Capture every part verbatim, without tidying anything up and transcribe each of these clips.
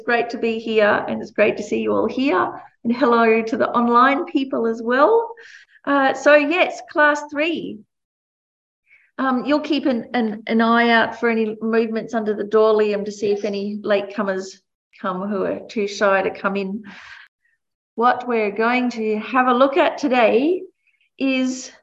Great to be here, and it's great to see you all here. And hello to the online people as well. Uh, so yes, class three. Um, you'll keep an, an, an eye out for any movements under the door, Liam, to see if any latecomers come who are too shy to come in. What we're going to have a look at today is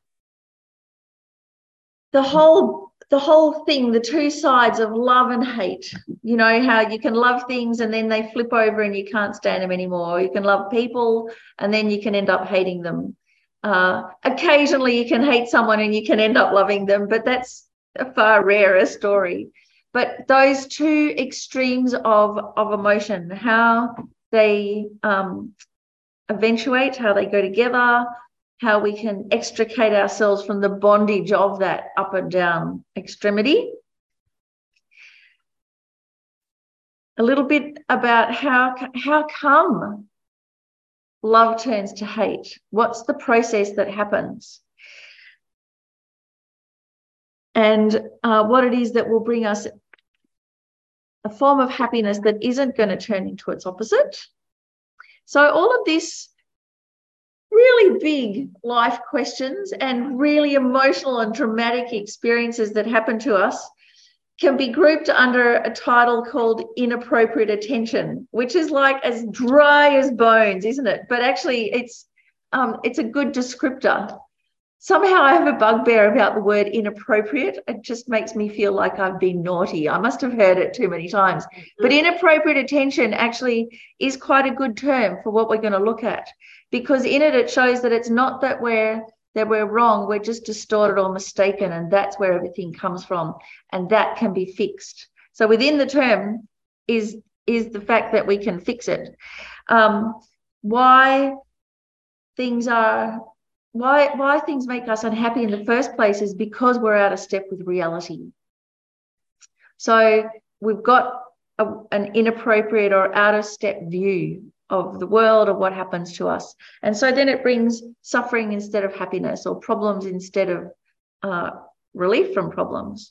the whole the whole thing, the two sides of love and hate. You know how you can love things and then they flip over and you can't stand them anymore. You can love people and then you can end up hating them. Uh, occasionally you can hate someone and you can end up loving them, but that's a far rarer story. But those two extremes of, of emotion, how they um, eventuate, how they go together, how we can extricate ourselves from the bondage of that up and down extremity. A little bit about how, how come love turns to hate. What's the process that happens? And uh, what it is that will bring us a form of happiness that isn't going to turn into its opposite. So all of this really big life questions and really emotional and dramatic experiences that happen to us can be grouped under a title called inappropriate attention, which is like as dry as bones, isn't it? But actually it's um, it's a good descriptor. Somehow I have a bugbear about the word inappropriate. It just makes me feel like I've been naughty. I must have heard it too many times. But inappropriate attention actually is quite a good term for what we're going to look at, because in it, it shows that it's not that we're that we're wrong, we're just distorted or mistaken, and that's where everything comes from, and that can be fixed. So within the term is, is the fact that we can fix it. Um, why things are... Why, why things make us unhappy in the first place is because we're out of step with reality. So we've got a, an inappropriate or out of step view of the world, of what happens to us. And so then it brings suffering instead of happiness, or problems instead of uh, relief from problems.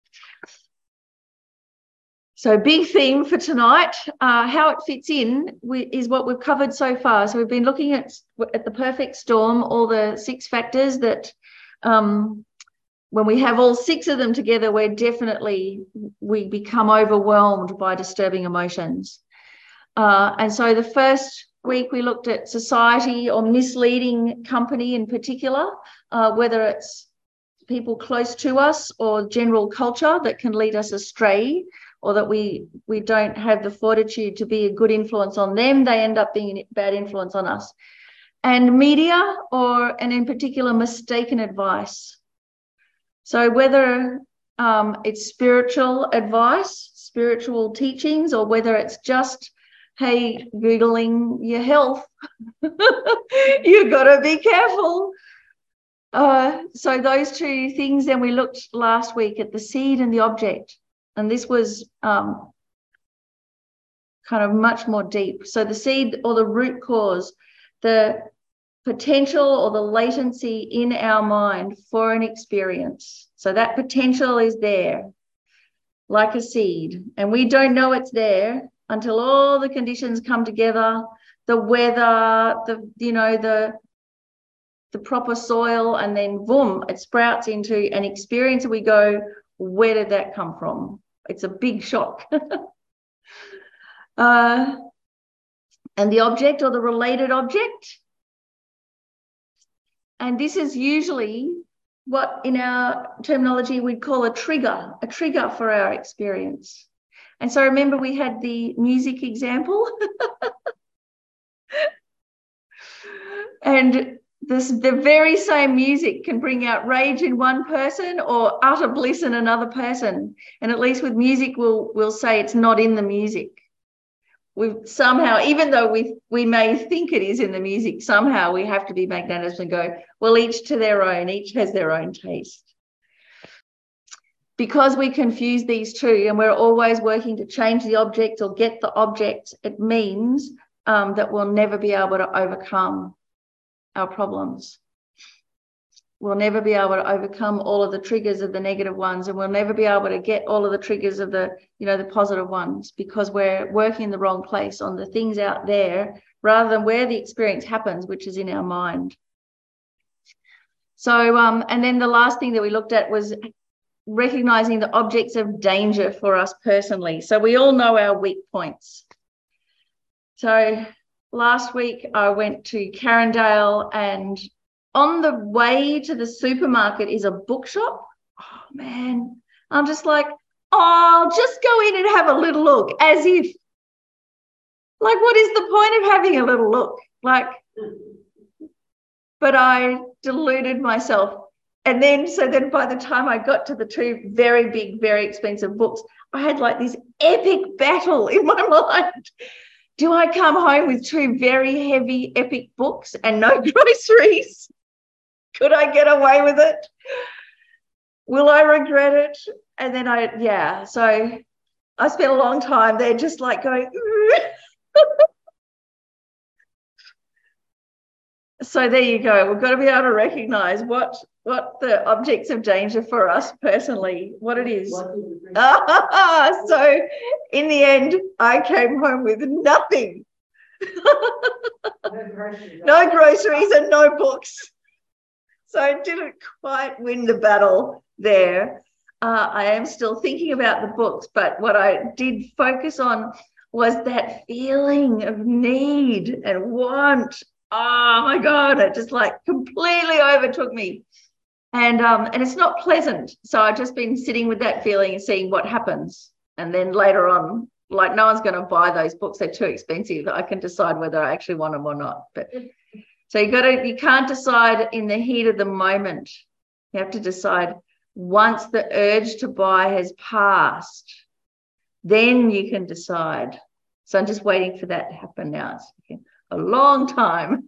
So big theme for tonight, uh, how it fits in is what we've covered so far. So we've been looking at, at the perfect storm, all the six factors that um, when we have all six of them together, we're definitely, we become overwhelmed by disturbing emotions. Uh, and so the first week we looked at society or misleading company in particular, uh, whether it's people close to us or general culture that can lead us astray, or that we we don't have the fortitude to be a good influence on them, they end up being a bad influence on us. And media, or, and in particular, mistaken advice. So whether um, it's spiritual advice, spiritual teachings, or whether it's just, hey, Googling your health, you've got to be careful. Uh, so those two things, then we looked last week at the seed and the object. And this was um, kind of much more deep. So the seed, or the root cause, the potential or the latency in our mind for an experience. So that potential is there, like a seed. And we don't know it's there until all the conditions come together, the weather, the, you know, the, the proper soil, and then boom, it sprouts into an experience. And we go, where did that come from? It's a big shock. uh, and the object, or the related object. And this is usually what in our terminology we'd call a trigger, a trigger for our experience. And so remember we had the music example. And this, the very same music can bring out rage in one person or utter bliss in another person. And at least with music, we'll, we'll say it's not in the music. We've somehow, even though we, we may think it is in the music, somehow we have to be magnanimous and go, well, each to their own, each has their own taste. Because we confuse these two and we're always working to change the object or get the object, it means um, that we'll never be able to overcome our problems. we'll never be able to overcome all of the triggers of the negative ones, and we'll never be able to get all of the triggers of the, you know, the positive ones, because we're working in the wrong place on the things out there rather than where the experience happens, which is in our mind. So, um, and then the last thing that we looked at was recognizing the objects of danger for us personally. So we all know our weak points. So last week I went to Carindale, and on the way to the supermarket is a bookshop. Oh, man, I'm just like, oh, I'll just go in and have a little look, as if, like, what is the point of having a little look? Like, but I deluded myself. And then, so then by the time I got to the two very big, very expensive books, I had like this epic battle in my mind. Do I come home with two very heavy, epic books and no groceries? Could I get away with it? Will I regret it? And then I, yeah, so I spent a long time there just like going, so there you go. We've got to be able to recognise what, what the objects of danger for us personally, what it is. Ah, so in the end, I came home with nothing. No groceries. No groceries and no books. So I didn't quite win the battle there. Uh, I am still thinking about the books, but what I did focus on was that feeling of need and want. Oh my God, it just like completely overtook me. And um, and it's not pleasant. So I've just been sitting with that feeling and seeing what happens. And then later on, like, no one's going to buy those books. They're too expensive. I can decide whether I actually want them or not. But so you got to, you can't decide in the heat of the moment. You have to decide once the urge to buy has passed, then you can decide. So I'm just waiting for that to happen now. It's taken a long time.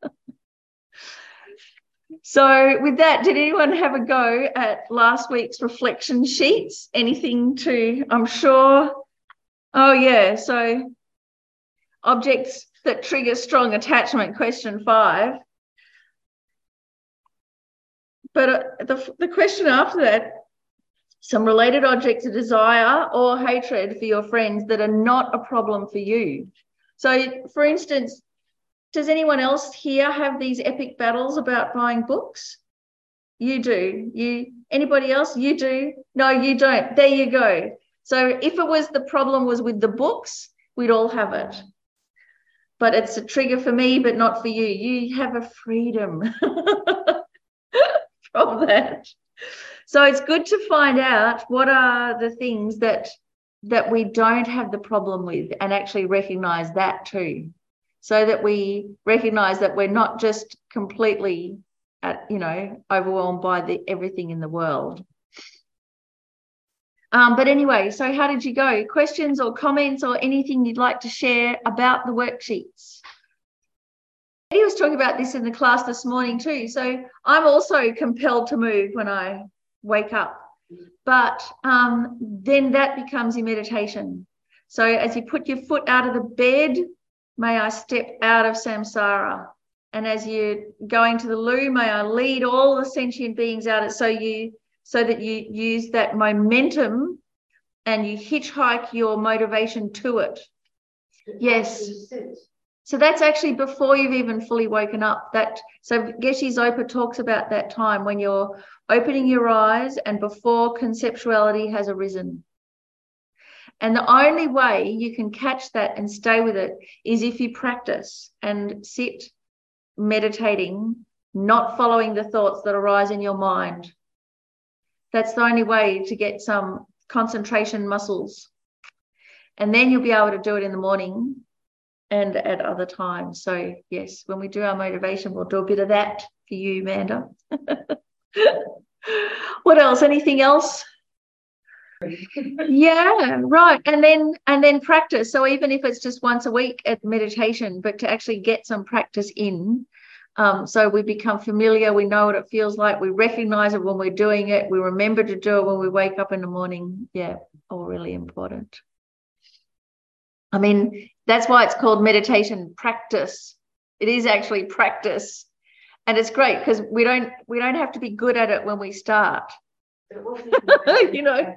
So with that, did anyone have a go at last week's reflection sheets? Anything to, I'm sure. Oh, yeah. So objects that trigger strong attachment, question five. But uh, the, the question after that, some related objects of desire or hatred for your friends that are not a problem for you. So, for instance, does anyone else here have these epic battles about buying books? You do. You, anybody else? You do. No, you don't. There you go. So if it was the problem was with the books, we'd all have it. But it's a trigger for me, but not for you. You have a freedom from that. So it's good to find out what are the things that that we don't have the problem with, and actually recognize that too, so that we recognize that we're not just completely, at, you know, overwhelmed by the everything in the world. Um, but anyway, so how did you go? Questions or comments or anything you'd like to share about the worksheets? He was talking about this in the class this morning too. So I'm also compelled to move when I wake up, but um, then that becomes your meditation. So as you put your foot out of the bed, may I step out of samsara. And as you're going to the loo, may I lead all the sentient beings out, so you so that you use that momentum and you hitchhike your motivation to it. Yes. So that's actually before you've even fully woken up. That so Geshe Zopa talks about that time when you're opening your eyes and before conceptuality has arisen. And the only way you can catch that and stay with it is if you practice and sit meditating, not following the thoughts that arise in your mind. That's the only way to get some concentration muscles. And then you'll be able to do it in the morning and at other times. So yes, when we do our motivation, we'll do a bit of that for you, Amanda. What else? Anything else? Yeah, right. And then and then practice. So even if it's just once a week at meditation, but to actually get some practice in. Um, so we become familiar, we know what it feels like, we recognize it when we're doing it, we remember to do it when we wake up in the morning. Yeah, all really important. I mean, that's why it's called meditation practice. It is actually practice. And it's great because we don't we don't have to be good at it when we start. You know.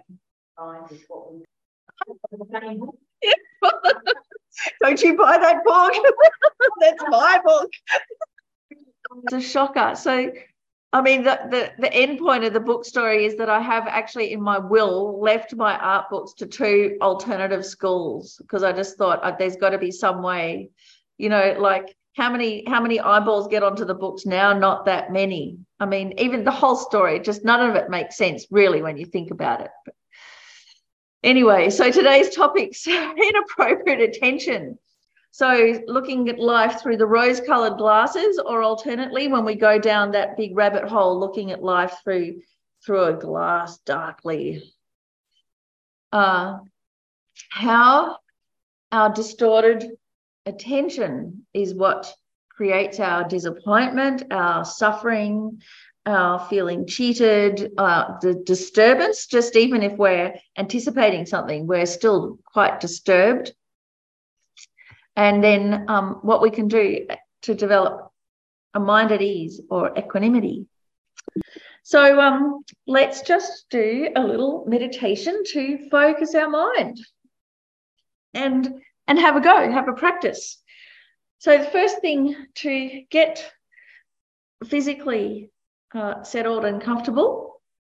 Don't you buy that book? That's my book. It's a shocker. So, I mean, the, the, the end point of the book story is that I have actually in my will left my art books to two alternative schools because I just thought uh, there's got to be some way, you know, like how many how many eyeballs get onto the books now? Not that many. I mean, even the whole story, just none of it makes sense really when you think about it. But anyway, so today's topic's inappropriate attention. So looking at life through the rose-coloured glasses, or alternately, when we go down that big rabbit hole, looking at life through, through a glass darkly. Uh, how our distorted attention is what creates our disappointment, our suffering, our feeling cheated, uh, the disturbance. Just even if we're anticipating something, we're still quite disturbed. And then um, what we can do to develop a mind at ease or equanimity. So um, let's just do a little meditation to focus our mind and, and have a go, have a practice. So the first thing, to get physically uh, settled and comfortable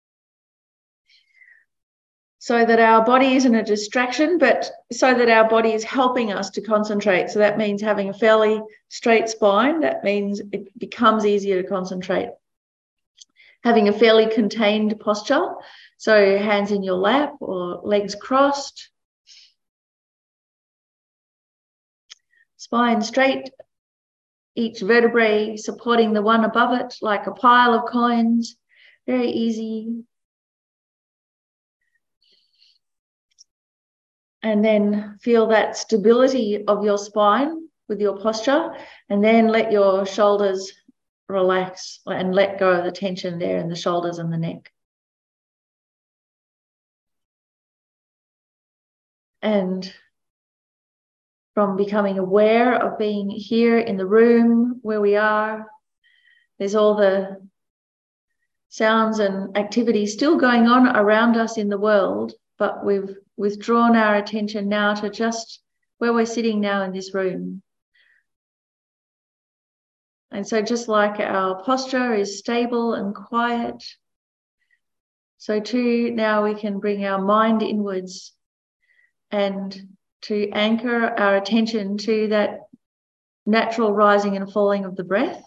so that our body isn't a distraction, but so that our body is helping us to concentrate. So that means having a fairly straight spine. That means it becomes easier to concentrate. Having a fairly contained posture, so hands in your lap or legs crossed. Spine straight, each vertebrae supporting the one above it like a pile of coins. Very easy. And then feel that stability of your spine with your posture, and then let your shoulders relax and let go of the tension there in the shoulders and the neck. And from becoming aware of being here in the room where we are, there's all the sounds and activities still going on around us in the world, but we've withdrawn our attention now to just where we're sitting now in this room. And so just like our posture is stable and quiet, so too now we can bring our mind inwards and to anchor our attention to that natural rising and falling of the breath.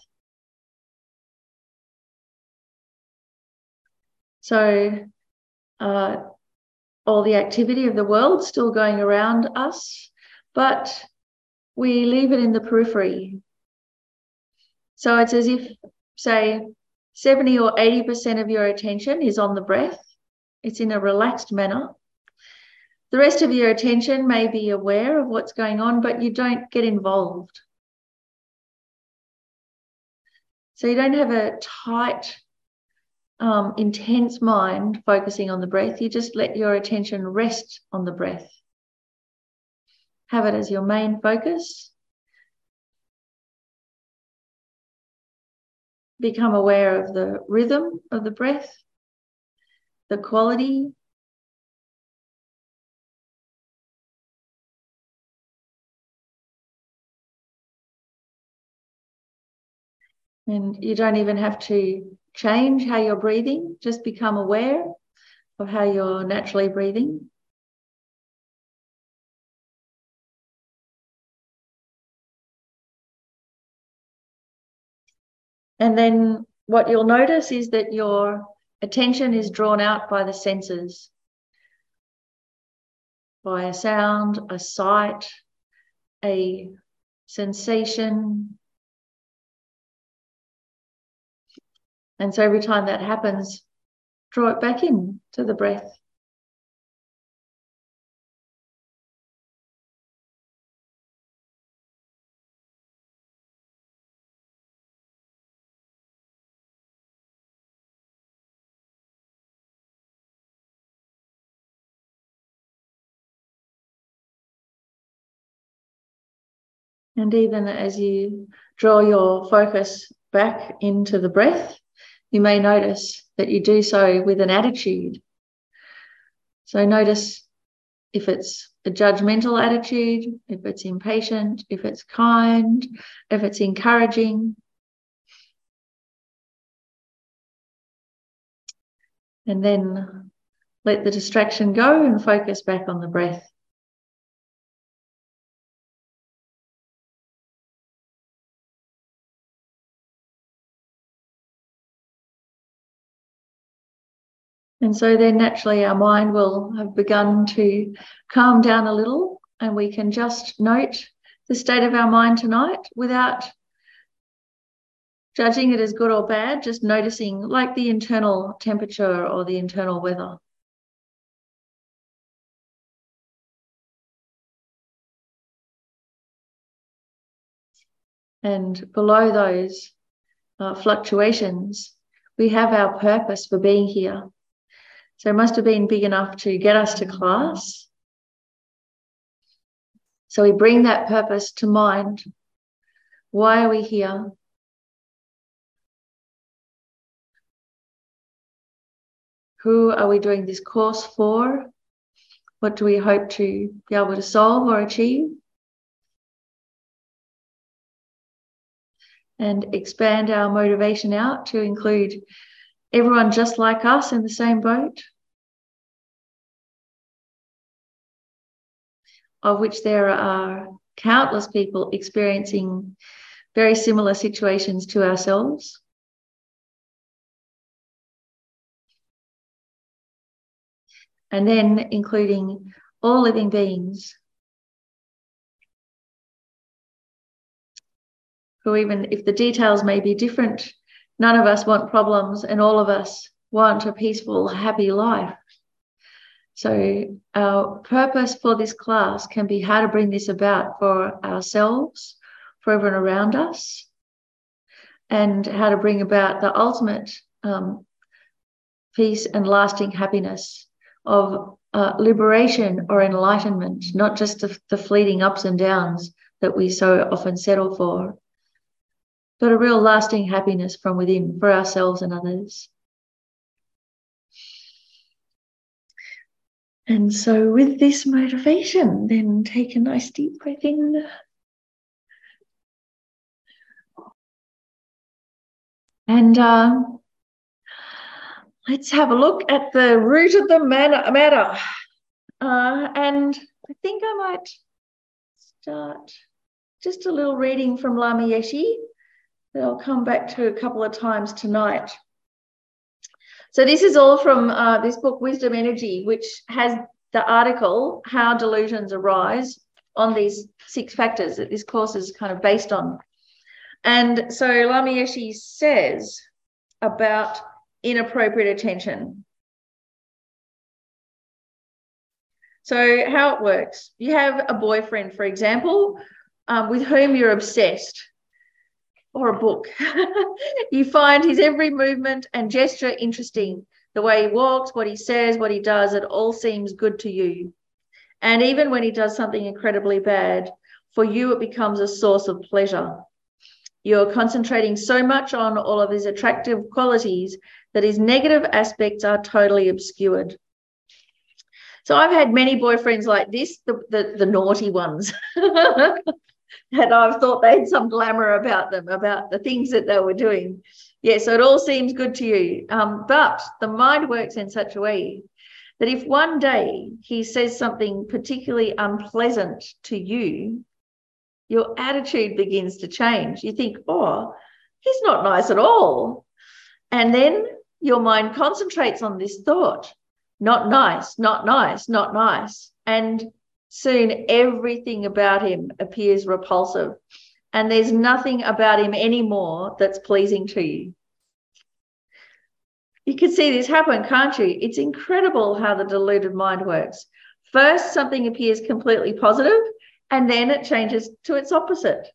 So uh, all the activity of the world still going around us, but we leave it in the periphery. So it's as if, say, seventy or eighty percent of your attention is on the breath. It's in a relaxed manner. The rest of your attention may be aware of what's going on, but you don't get involved. So you don't have a tight, um, intense mind focusing on the breath. You just let your attention rest on the breath. Have it as your main focus. Become aware of the rhythm of the breath, the quality. And you don't even have to change how you're breathing, just become aware of how you're naturally breathing. And then what you'll notice is that your attention is drawn out by the senses, by a sound, a sight, a sensation. And so every time that happens, draw it back in to the breath. And even as you draw your focus back into the breath, you may notice that you do so with an attitude. So notice if it's a judgmental attitude, if it's impatient, if it's kind, if it's encouraging. And then let the distraction go and focus back on the breath. And so then naturally our mind will have begun to calm down a little, and we can just note the state of our mind tonight without judging it as good or bad, just noticing like the internal temperature or the internal weather. And below those uh, fluctuations, we have our purpose for being here. So it must have been big enough to get us to class. So we bring that purpose to mind. Why are we here? Who are we doing this course for? What do we hope to be able to solve or achieve? And expand our motivation out to include everyone just like us in the same boat, of which there are countless people experiencing very similar situations to ourselves. And then including all living beings who, even if the details may be different, none of us want problems and all of us want a peaceful, happy life. So our purpose for this class can be how to bring this about for ourselves, for everyone around us, and how to bring about the ultimate um, peace and lasting happiness of uh, liberation or enlightenment, not just the, the fleeting ups and downs that we so often settle for, but a real lasting happiness from within for ourselves and others. And so with this motivation, then take a nice deep breath in. And uh, let's have a look at the root of the matter. Uh, and I think I might start just a little reading from Lama Yeshe that I'll come back to a couple of times tonight. So this is all from uh, this book, Wisdom Energy, which has the article, How Delusions Arise, on these six factors that this course is kind of based on. And so Lama Yeshe says about inappropriate attention. So how it works, you have a boyfriend, for example, um, with whom you're obsessed, or a book. You find his every movement and gesture interesting. The way he walks, what he says, what he does, it all seems good to you. And even when he does something incredibly bad, for you it becomes a source of pleasure. You're concentrating so much on all of his attractive qualities that his negative aspects are totally obscured. So I've had many boyfriends like this, the, the, the naughty ones. And I've thought they had some glamour about them, about the things that they were doing. Yeah, so it all seems good to you. Um, but the mind works in such a way that if one day he says something particularly unpleasant to you, your attitude begins to change. You think, oh, he's not nice at all. And then your mind concentrates on this thought, not nice, not nice, not nice. And soon everything about him appears repulsive, and there's nothing about him anymore that's pleasing to you. You can see this happen, can't you? It's incredible how the deluded mind works. First, something appears completely positive, and then it changes to its opposite.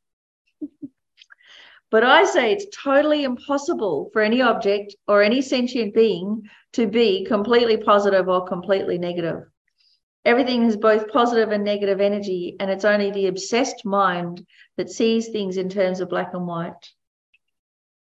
But I say it's totally impossible for any object or any sentient being to be completely positive or completely negative. Everything is both positive and negative energy, and it's only the obsessed mind that sees things in terms of black and white.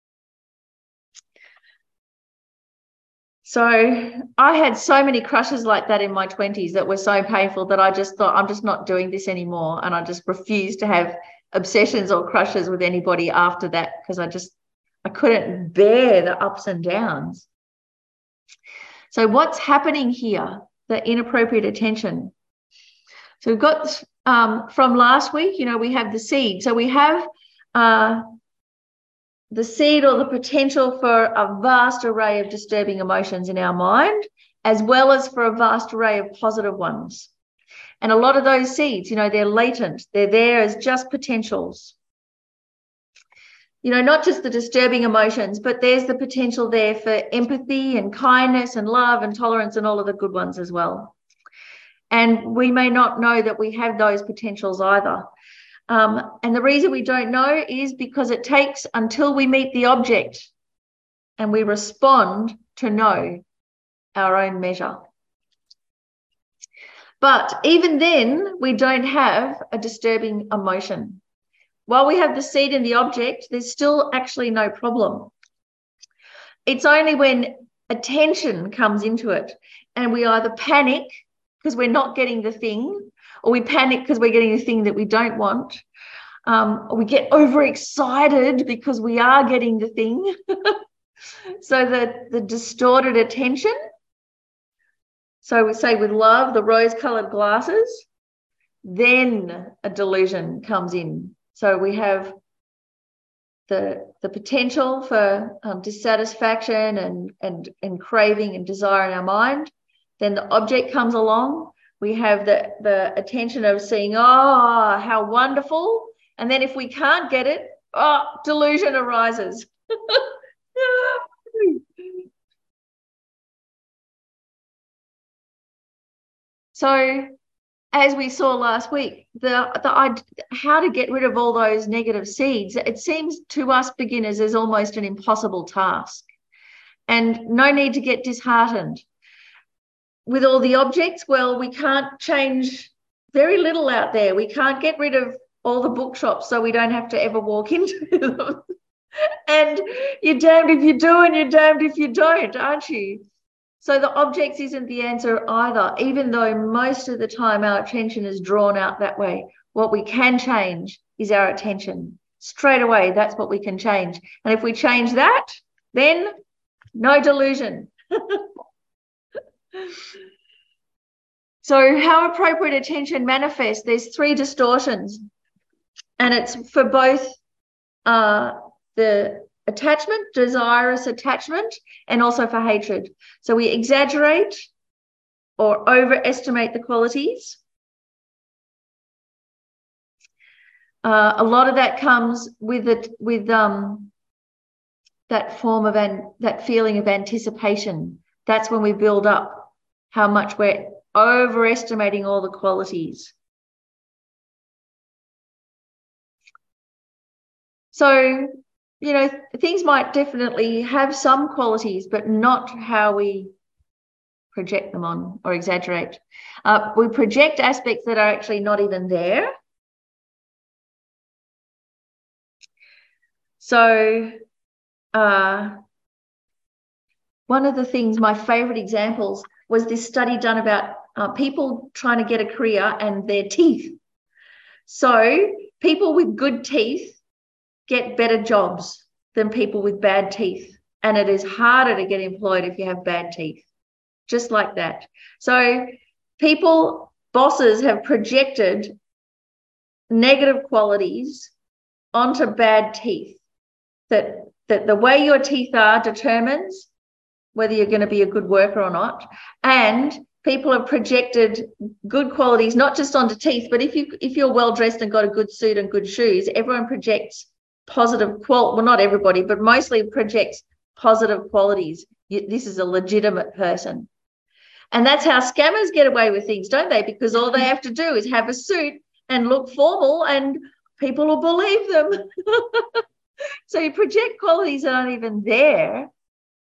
So I had so many crushes like that in my twenties that were so painful that I just thought, I'm just not doing this anymore. And I just refused to have obsessions or crushes with anybody after that, because I just, I couldn't bear the ups and downs. So what's happening here? The inappropriate attention. So we've got um, from last week, you know, we have the seed. So we have uh, the seed or the potential for a vast array of disturbing emotions in our mind, as well as for a vast array of positive ones. And a lot of those seeds, you know, they're latent. They're there as just potentials. You know, not just the disturbing emotions, but there's the potential there for empathy and kindness and love and tolerance and all of the good ones as well. And we may not know that we have those potentials either. Um, and the reason we don't know is because it takes until we meet the object and we respond to know our own measure. But even then, we don't have a disturbing emotion. While we have the seed in the object, there's still actually no problem. It's only when attention comes into it and we either panic because we're not getting the thing, or we panic because we're getting the thing that we don't want, um, or we get overexcited because we are getting the thing. So the, the distorted attention, so we say with love, the rose-coloured glasses, then a delusion comes in. So we have the, the potential for um, dissatisfaction and, and, and craving and desire in our mind. Then the object comes along. We have the, the attention of seeing, oh, how wonderful. And then if we can't get it, oh, delusion arises. So as we saw last week, the, the how to get rid of all those negative seeds, it seems to us beginners as almost an impossible task. And no need to get disheartened. With all the objects, well, we can't change very little out there. We can't get rid of all the bookshops so we don't have to ever walk into them. And you're damned if you do and you're damned if you don't, aren't you? So the objects isn't the answer either, even though most of the time our attention is drawn out that way. What we can change is our attention. Straight away, that's what we can change. And if we change that, then no delusion. So how appropriate attention manifests, there's three distortions, and it's for both uh, the attachment, desirous attachment, and also for hatred. So we exaggerate or overestimate the qualities. Uh, a lot of that comes with it, with um, that form of an, that feeling of anticipation. That's when we build up how much we're overestimating all the qualities. So, you know, things might definitely have some qualities, but not how we project them on or exaggerate. Uh, we project aspects that are actually not even there. So, uh, one of the things, my favorite examples, was this study done about uh, people trying to get a career and their teeth. So people with good teeth get better jobs than people with bad teeth. And it is harder to get employed if you have bad teeth, just like that. So people, bosses have projected negative qualities onto bad teeth, that, that the way your teeth are determines whether you're going to be a good worker or not. And people have projected good qualities, not just onto teeth, but if, you, if you're well-dressed and got a good suit and good shoes, everyone projects positive, qual well, not everybody, but mostly projects positive qualities. You, this is a legitimate person. And that's how scammers get away with things, don't they? Because all they have to do is have a suit and look formal and people will believe them. So you project qualities that aren't even there.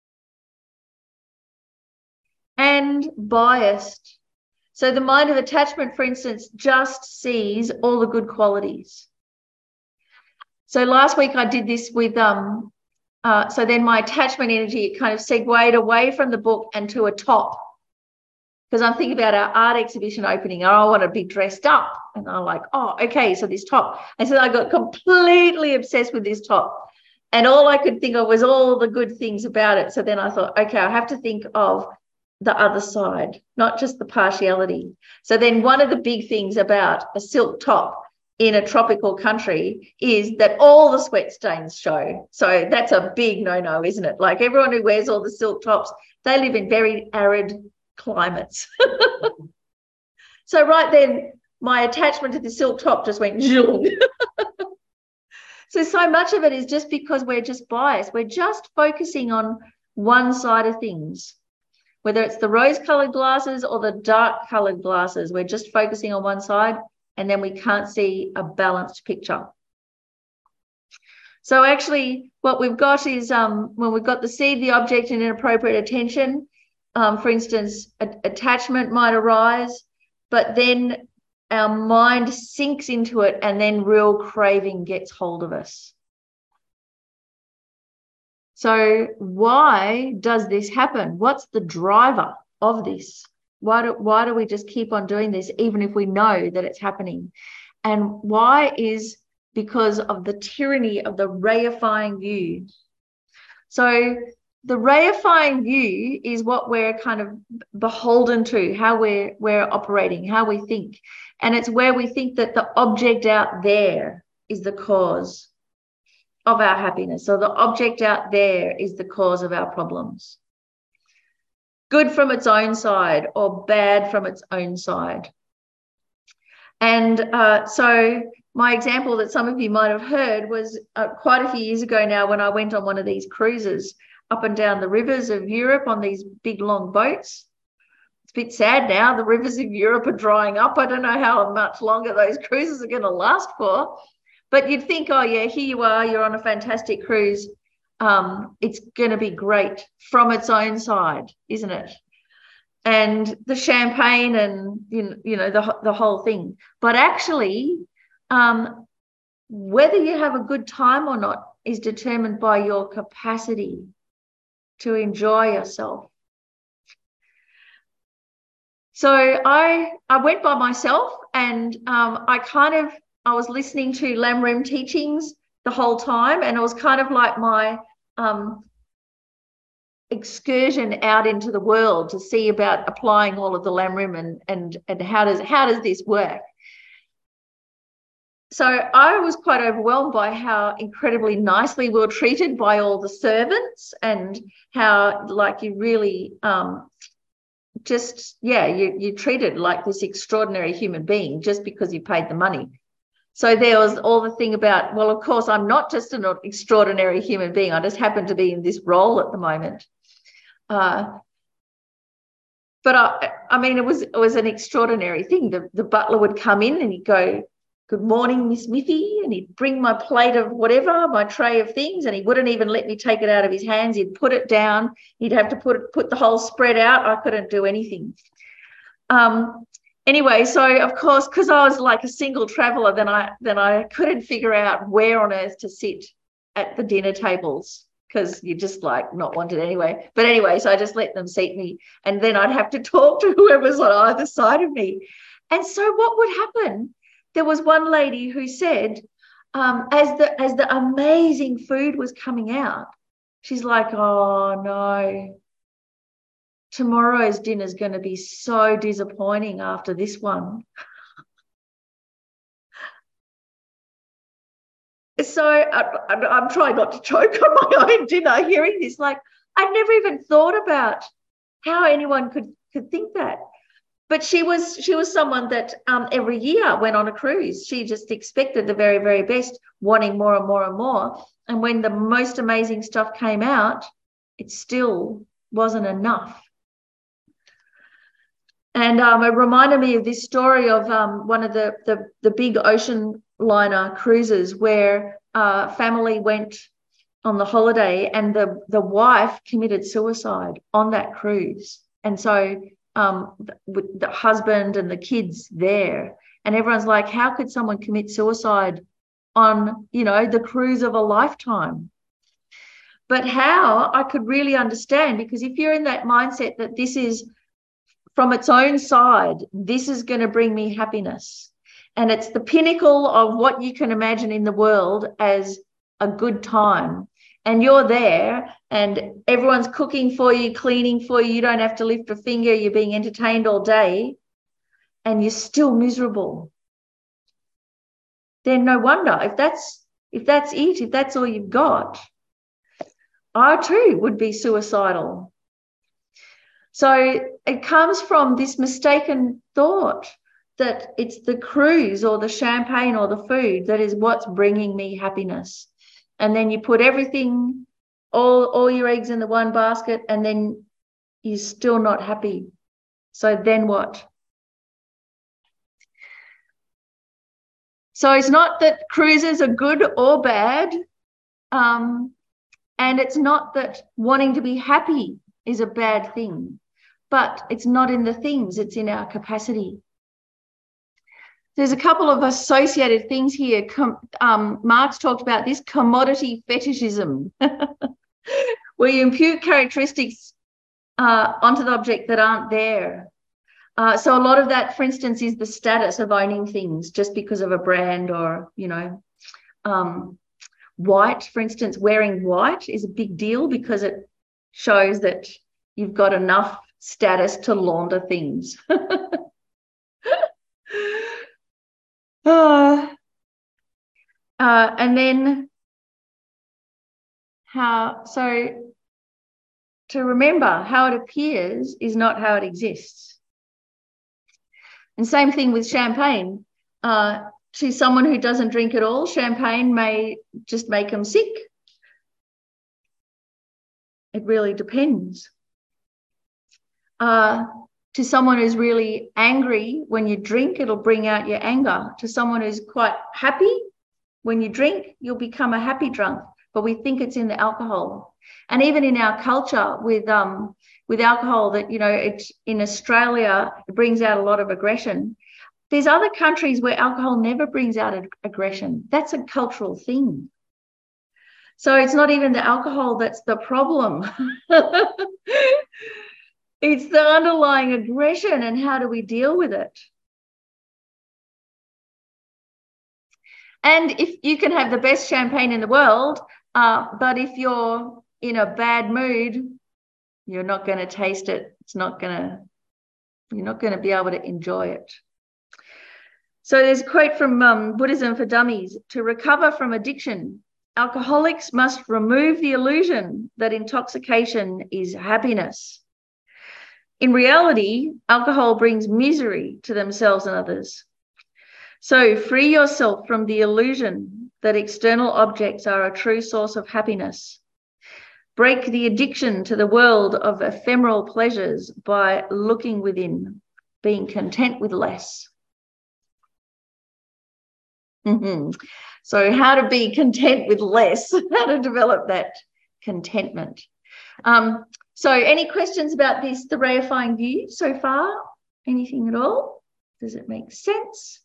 And biased. So the mind of attachment, for instance, just sees all the good qualities. So last week I did this with um, uh, so then my attachment energy kind of segued away from the book and to a top. Because I'm thinking about our art exhibition opening. Oh, I want to be dressed up. And I'm like, oh, okay, so this top. And so I got completely obsessed with this top. And all I could think of was all the good things about it. So then I thought, okay, I have to think of the other side, not just the partiality. So then one of the big things about a silk top in a tropical country is that all the sweat stains show. So that's a big no-no, isn't it? Like everyone who wears all the silk tops, they live in very arid climates. So right then, my attachment to the silk top just went zhung. So, so much of it is just because we're just biased. We're just focusing on one side of things, whether it's the rose-coloured glasses or the dark-coloured glasses. We're just focusing on one side, and then we can't see a balanced picture. So actually, what we've got is um, when we've got the seed, the object, and inappropriate attention, um, for instance, a, attachment might arise, but then our mind sinks into it and then real craving gets hold of us. So why does this happen? What's the driver of this? Why do, why do we just keep on doing this even if we know that it's happening? And why is because of the tyranny of the reifying view. So the reifying view is what we're kind of beholden to, how we're, we're operating, how we think. And it's where we think that the object out there is the cause of our happiness. So the object out there is the cause of our problems. Good from its own side or bad from its own side. And uh, so my example that some of you might have heard was uh, quite a few years ago now when I went on one of these cruises up and down the rivers of Europe on these big, long boats. It's a bit sad now. The rivers of Europe are drying up. I don't know how much longer those cruises are going to last for. But you'd think, oh, yeah, here you are. You're on a fantastic cruise. Um, it's going to be great from its own side, isn't it? And the champagne and, you know, the, the whole thing. But actually, um, whether you have a good time or not is determined by your capacity to enjoy yourself. So I, I went by myself and um, I kind of, I was listening to Lamrim teachings the whole time, and it was kind of like my um, excursion out into the world to see about applying all of the Lamrim and, and, and how does, how does this work? So I was quite overwhelmed by how incredibly nicely we were treated by all the servants, and how like you really um, just, yeah, you, you treated like this extraordinary human being just because you paid the money. So there was all the thing about, well, of course, I'm not just an extraordinary human being. I just happen to be in this role at the moment. Uh, but I, I mean, it was it was an extraordinary thing. The, the butler would come in and he'd go, "Good morning, Miss Miffy," and he'd bring my plate of whatever, my tray of things, and he wouldn't even let me take it out of his hands. He'd put it down. He'd have to put it, put the whole spread out. I couldn't do anything. Um, anyway, so of course, because I was like a single traveller, then I then I couldn't figure out where on earth to sit at the dinner tables, because you just like not wanted anyway. But anyway, so I just let them seat me, and then I'd have to talk to whoever's on either side of me. And so what would happen? There was one lady who said, um, as the as the amazing food was coming out, she's like, "Oh no, tomorrow's dinner is going to be so disappointing after this one." So I, I'm trying not to choke on my own dinner hearing this. Like, I never even thought about how anyone could could think that. But she was she was someone that um, every year went on a cruise. She just expected the very, very best, wanting more and more and more. And when the most amazing stuff came out, it still wasn't enough. And um, it reminded me of this story of um, one of the, the, the big ocean liner cruises where a family went on the holiday and the, the wife committed suicide on that cruise. And so um, with the husband and the kids there, and everyone's like, how could someone commit suicide on, you know, the cruise of a lifetime? But how, I could really understand, because if you're in that mindset that this is from its own side, this is going to bring me happiness, and it's the pinnacle of what you can imagine in the world as a good time, and you're there and everyone's cooking for you, cleaning for you, you don't have to lift a finger, you're being entertained all day, and you're still miserable, then no wonder if that's if that's it, if that's all you've got, I too would be suicidal. So it comes from this mistaken thought that it's the cruise or the champagne or the food that is what's bringing me happiness. And then you put everything, all, all your eggs in the one basket, and then you're still not happy. So then what? So it's not that cruises are good or bad. Um, and it's not that wanting to be happy is a bad thing, but it's not in the things, it's in our capacity. There's a couple of associated things here. Com um, Marx talked about this commodity fetishism, where you impute characteristics uh, onto the object that aren't there. Uh, so a lot of that, for instance, is the status of owning things just because of a brand, or, you know, um, white, for instance, wearing white is a big deal because it shows that you've got enough status to launder things. uh, uh, and then how, so to remember how it appears is not how it exists. And same thing with champagne. Uh, to someone who doesn't drink at all, champagne may just make them sick. It really depends. Uh, to someone who's really angry, when you drink, it'll bring out your anger. To someone who's quite happy, when you drink, you'll become a happy drunk. But we think it's in the alcohol. And even in our culture with um, with alcohol, that, you know, it's in Australia, it brings out a lot of aggression. There's other countries where alcohol never brings out aggression. That's a cultural thing. So it's not even the alcohol that's the problem. It's the underlying aggression, and how do we deal with it? And if you can have the best champagne in the world, uh, but if you're in a bad mood, you're not going to taste it. It's not going to, you're not going to be able to enjoy it. So there's a quote from um, Buddhism for Dummies: to recover from addiction, alcoholics must remove the illusion that intoxication is happiness. In reality, alcohol brings misery to themselves and others. So free yourself from the illusion that external objects are a true source of happiness. Break the addiction to the world of ephemeral pleasures by looking within, being content with less. Mm-hmm. So how to be content with less, how to develop that contentment. Um, so any questions about this, the reifying view so far? Anything at all? Does it make sense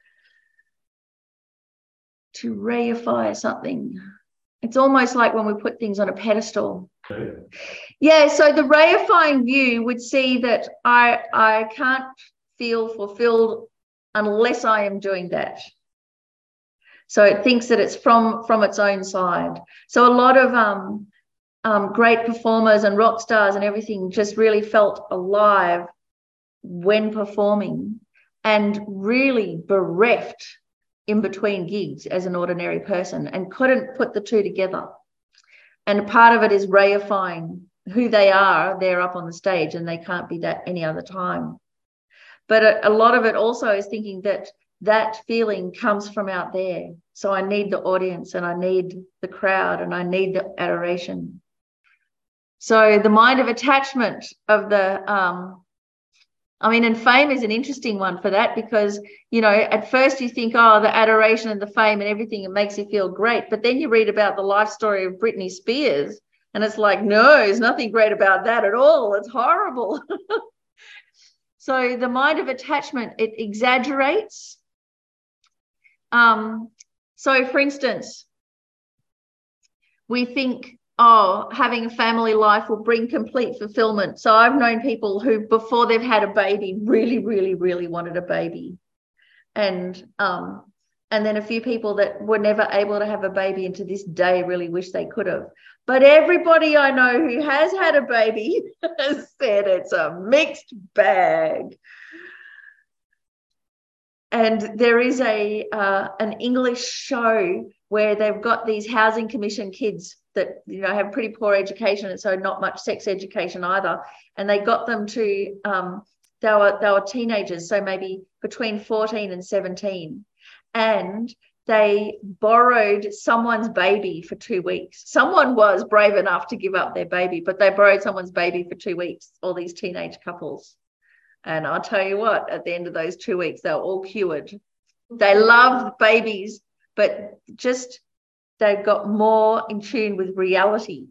to reify something? It's almost like when we put things on a pedestal. Okay. Yeah, so the reifying view would see that I, I can't feel fulfilled unless I am doing that. So it thinks that it's from, from its own side. So a lot of um, um, great performers and rock stars and everything just really felt alive when performing, and really bereft in between gigs as an ordinary person, and couldn't put the two together. And part of it is reifying who they are. They're up on the stage and they can't be that any other time. But a, a lot of it also is thinking that that feeling comes from out there. So I need the audience, and I need the crowd, and I need the adoration. So the mind of attachment of the, um, I mean, and fame is an interesting one for that, because, you know, at first you think, oh, the adoration and the fame and everything, it makes you feel great. But then you read about the life story of Britney Spears, and it's like, no, there's nothing great about that at all. It's horrible. So the mind of attachment, it exaggerates. Um, so, for instance, we think oh, having a family life will bring complete fulfillment. So I've known people who, before they've had a baby, really, really, really wanted a baby. And um, and then a few people that were never able to have a baby and to this day really wish they could have. But everybody I know who has had a baby has said it's a mixed bag. And there is a uh, an English show where they've got these housing commission kids that, you know, have pretty poor education and so not much sex education either. And they got them to, um, they were, they were teenagers, so maybe between fourteen and seventeen. And they borrowed someone's baby for two weeks. Someone was brave enough to give up their baby, but they borrowed someone's baby for two weeks, all these teenage couples. And I'll tell you what, at the end of those two weeks, they were all cured. They loved babies, but just they got more in tune with reality.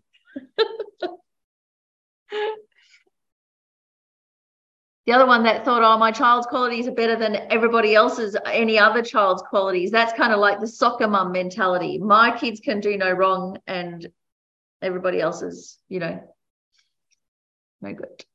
The other one that thought, oh, my child's qualities are better than everybody else's, any other child's qualities. That's kind of like the soccer mum mentality. My kids can do no wrong and everybody else's, you know, no good.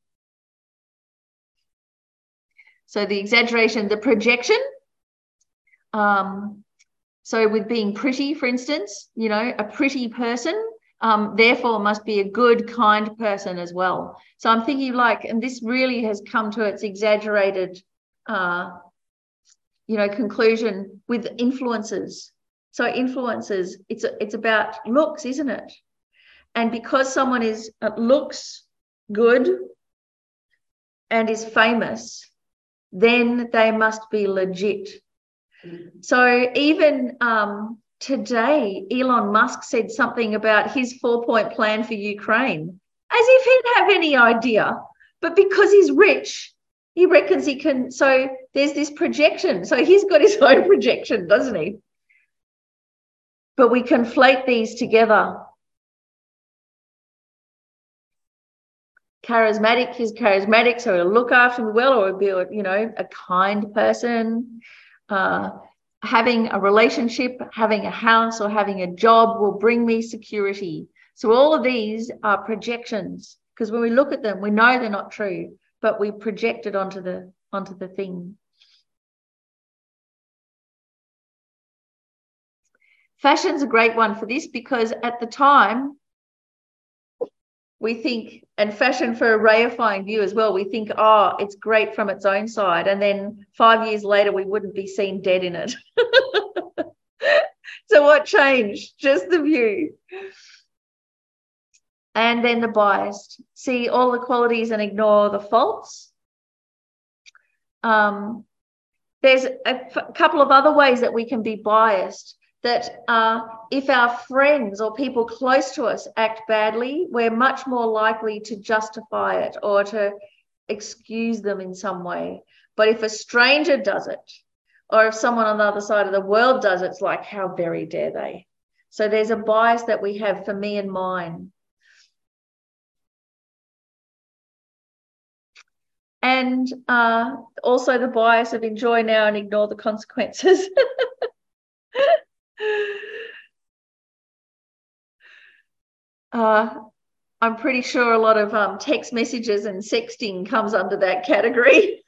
So the exaggeration, the projection. Um, so with being pretty, for instance, you know, a pretty person, um, therefore must be a good, kind person as well. So I'm thinking like, and this really has come to its exaggerated, uh, you know, conclusion with influences. So influences, it's, it's about looks, isn't it? And because someone is uh, looks good and is famous, then they must be legit. So even um, today, Elon Musk said something about his four-point plan for Ukraine, as if he'd have any idea. But because he's rich, he reckons he can. So there's this projection. So he's got his own projection, doesn't he? But we conflate these together. Charismatic, he's charismatic, so he'll look after me well, or he'll be, you know, a kind person. Uh, having a relationship, having a house, or having a job will bring me security. So all of these are projections, because when we look at them, we know they're not true, but we project it onto the onto the thing. Fashion's a great one for this, because at the time, we think, and fashion for a reifying view as well, we think, oh, it's great from its own side. And then five years later, we wouldn't be seen dead in it. So what changed? Just the view. And then the biased. See all the qualities and ignore the faults. Um, there's a couple of other ways that we can be biased. That uh, if our friends or people close to us act badly, we're much more likely to justify it or to excuse them in some way. But if a stranger does it, or if someone on the other side of the world does it, it's like, how very dare they? So there's a bias that we have for me and mine. And uh, also the bias of enjoy now and ignore the consequences. Uh, I'm pretty sure a lot of um, text messages and sexting comes under that category.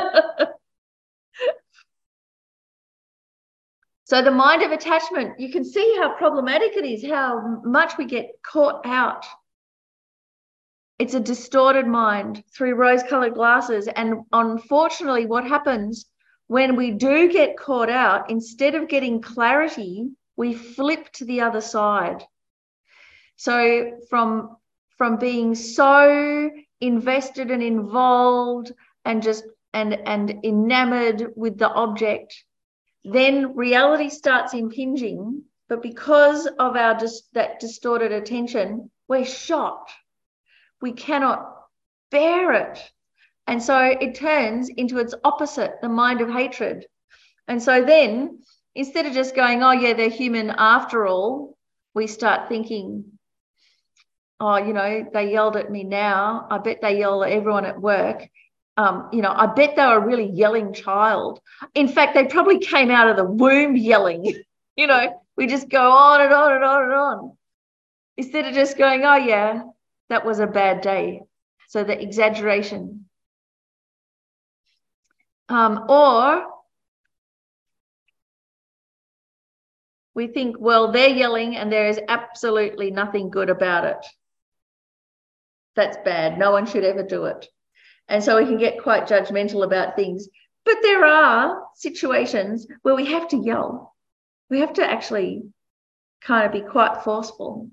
So the mind of attachment, you can see how problematic it is, how much we get caught out. It's a distorted mind through rose-colored glasses. And unfortunately, what happens when we do get caught out, instead of getting clarity, we flip to the other side. So from, from being so invested and involved and just and, and enamored with the object, then reality starts impinging. But because of our dis that distorted attention, we're shocked. We cannot bear it. And so it turns into its opposite, the mind of hatred. And so then, instead of just going, oh, yeah, they're human after all, we start thinking, oh, you know, they yelled at me now. I bet they yell at everyone at work. Um, you know, I bet they were a really yelling child. In fact, they probably came out of the womb yelling. You know, we just go on and on and on and on. Instead of just going, oh, yeah, that was a bad day. So the exaggeration. Um, or we think, well, they're yelling and there is absolutely nothing good about it. That's bad. No one should ever do it. And so we can get quite judgmental about things. But there are situations where we have to yell. We have to actually kind of be quite forceful.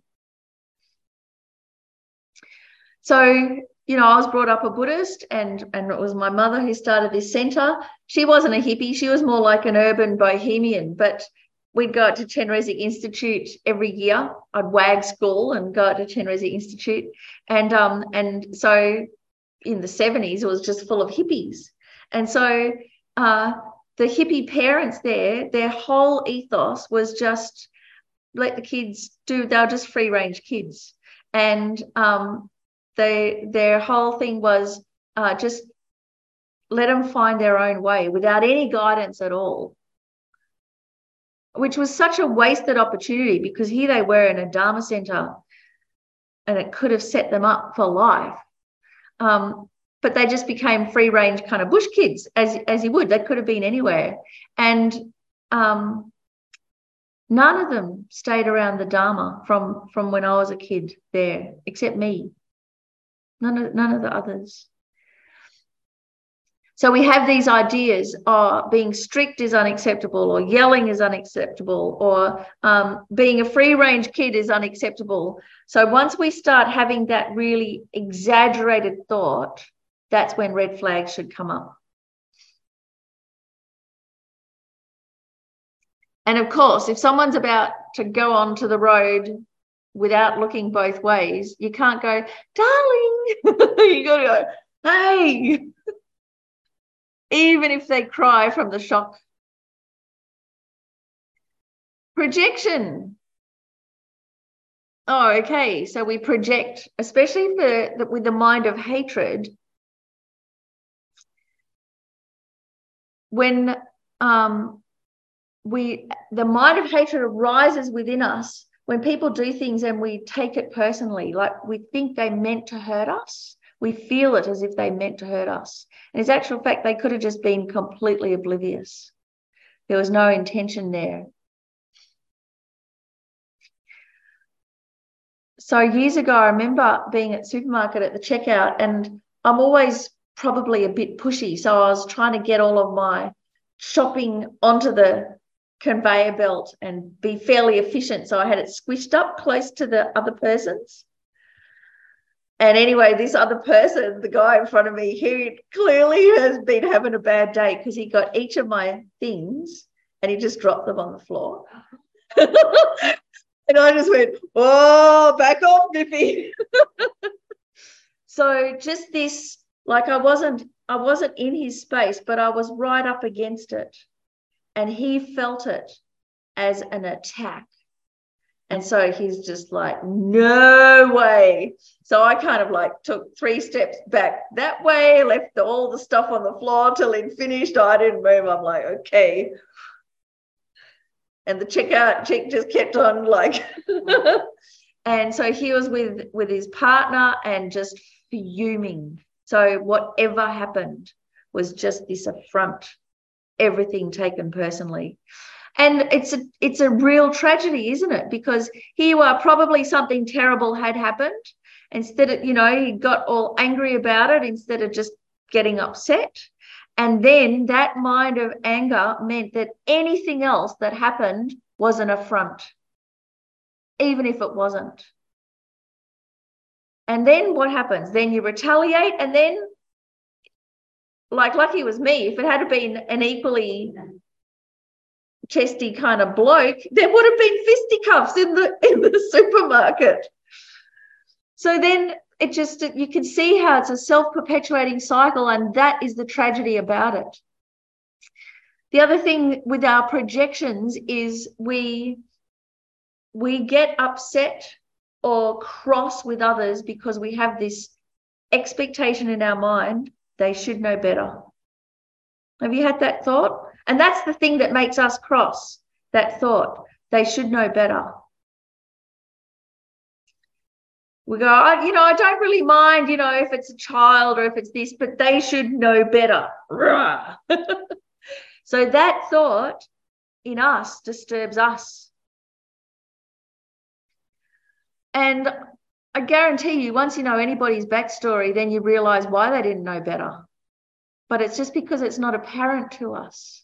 So, you know, I was brought up a Buddhist, and, and it was my mother who started this centre. She wasn't a hippie. She was more like an urban bohemian, but we'd go out to Chenrezig Institute every year. I'd wag school and go out to Chenrezig Institute. And, um, and so in the seventies, it was just full of hippies. And so uh, the hippie parents there, their whole ethos was just let the kids do, they were just free range kids. And um, they, their whole thing was uh, just let them find their own way without any guidance at all, which was such a wasted opportunity, because here they were in a Dharma centre and it could have set them up for life. Um, but they just became free range kind of bush kids, as, as you would. They could have been anywhere. And um, none of them stayed around the Dharma from, from when I was a kid there, except me. None of, none of the others. So we have these ideas of being strict is unacceptable, or yelling is unacceptable, or um, being a free-range kid is unacceptable. So once we start having that really exaggerated thought, that's when red flags should come up. And of course, if someone's about to go onto the road without looking both ways, you can't go, darling. You got to go, hey. Even if they cry from the shock. Projection. Oh, okay. So we project, especially for the, with the mind of hatred. When um, we, the mind of hatred arises within us when people do things and we take it personally, like we think they meant to hurt us. We feel it as if they meant to hurt us. And in actual fact, they could have just been completely oblivious. There was no intention there. So years ago, I remember being at the supermarket at the checkout, and I'm always probably a bit pushy. So I was trying to get all of my shopping onto the conveyor belt and be fairly efficient. So I had it squished up close to the other person's. And anyway, this other person, the guy in front of me, he clearly has been having a bad day, because he got each of my things and he just dropped them on the floor. And I just went, oh, back off, Nippy. So just this, like I wasn't, I wasn't in his space, but I was right up against it. And he felt it as an attack. And so he's just like, no way. So I kind of like took three steps back that way, left all the stuff on the floor till he'd finished. I didn't move. I'm like, okay. And the checkout chick just kept on like. And so he was with, with his partner and just fuming. So whatever happened was just this affront, everything taken personally. And it's a, it's a real tragedy, isn't it? Because here you are, probably something terrible had happened. Instead of, you know, he got all angry about it instead of just getting upset. And then that mind of anger meant that anything else that happened was an affront, even if it wasn't. And then what happens? Then you retaliate, and then, like lucky was me, if it had been an equally chesty kind of bloke, there would have been fisticuffs in the in the supermarket. So then it just, you can see how it's a self-perpetuating cycle, and that is the tragedy about it. The other thing with our projections is we we get upset or cross with others because we have this expectation in our mind they should know better. Have you had that thought? And that's the thing that makes us cross, that thought. They should know better. We go, I, you know, I don't really mind, you know, if it's a child or if it's this, but they should know better. So that thought in us disturbs us. And I guarantee you, once you know anybody's backstory, then you realize why they didn't know better. But it's just because it's not apparent to us.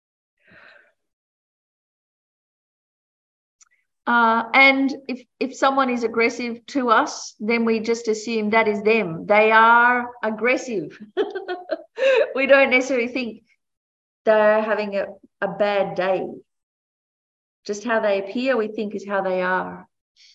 Uh, and if, if someone is aggressive to us, then we just assume that is them. They are aggressive. We don't necessarily think they're having a, a bad day. Just how they appear, we think, is how they are.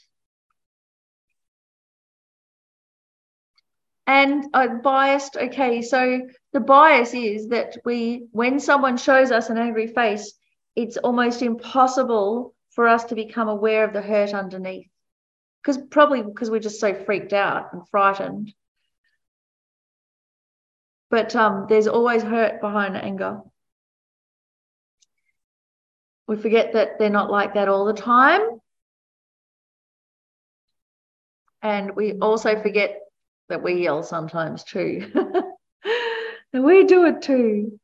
And uh, biased, okay, so the bias is that we, when someone shows us an angry face, it's almost impossible for us to become aware of the hurt underneath. Because probably because we're just so freaked out and frightened. But um, there's always hurt behind anger. We forget that they're not like that all the time. And we also forget that we yell sometimes too. And we do it too.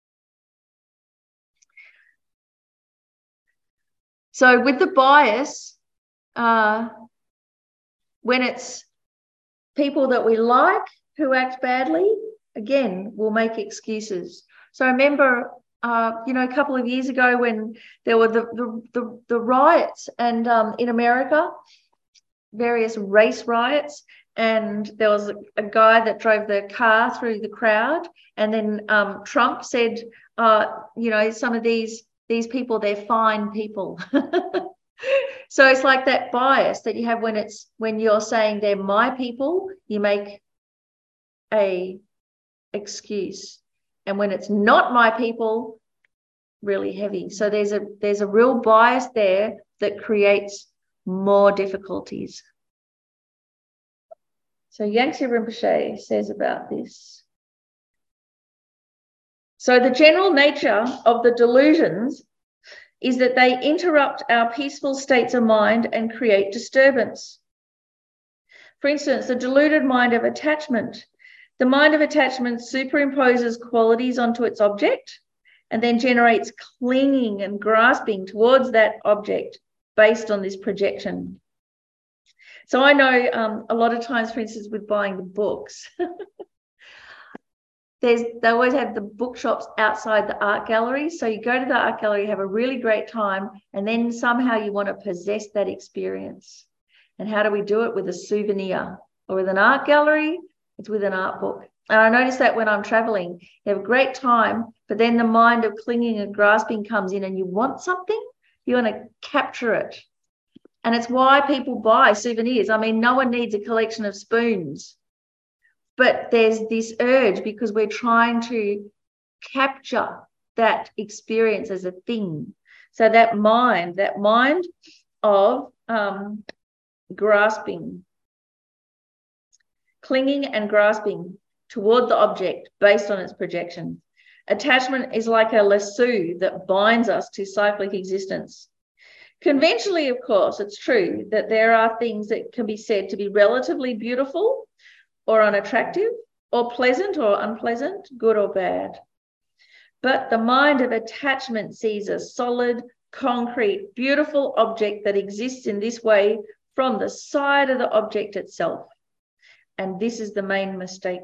So with the bias, uh, when it's people that we like who act badly, again, we'll make excuses. So I remember, uh, you know, a couple of years ago when there were the, the, the, the riots and um, in America, various race riots, and there was a, a guy that drove the car through the crowd, and then um, Trump said, uh, you know, some of these these people, they're fine people. So it's like that bias that you have when it's when you're saying they're my people, you make a excuse, and when it's not my people, really heavy. So there's a there's a real bias there that creates more difficulties. So Yangtze Rinpoche says about this. So the general nature of the delusions is that they interrupt our peaceful states of mind and create disturbance. For instance, the deluded mind of attachment. The mind of attachment superimposes qualities onto its object and then generates clinging and grasping towards that object based on this projection. So I know um, a lot of times, for instance, with buying the books, there's they always have the bookshops outside the art gallery. So you go to the art gallery, have a really great time, and then somehow you want to possess that experience. And how do we do it? With a souvenir. Or with an art gallery, it's with an art book. And I notice that when I'm traveling, you have a great time, but then the mind of clinging and grasping comes in and you want something, you want to capture it. And it's why people buy souvenirs. I mean, no one needs a collection of spoons, but there's this urge because we're trying to capture that experience as a thing. So that mind, that mind of um, grasping, clinging and grasping toward the object based on its projection. Attachment is like a lasso that binds us to cyclic existence. Conventionally, of course, it's true that there are things that can be said to be relatively beautiful or unattractive, or pleasant or unpleasant, good or bad. But the mind of attachment sees a solid, concrete, beautiful object that exists in this way from the side of the object itself. And this is the main mistake.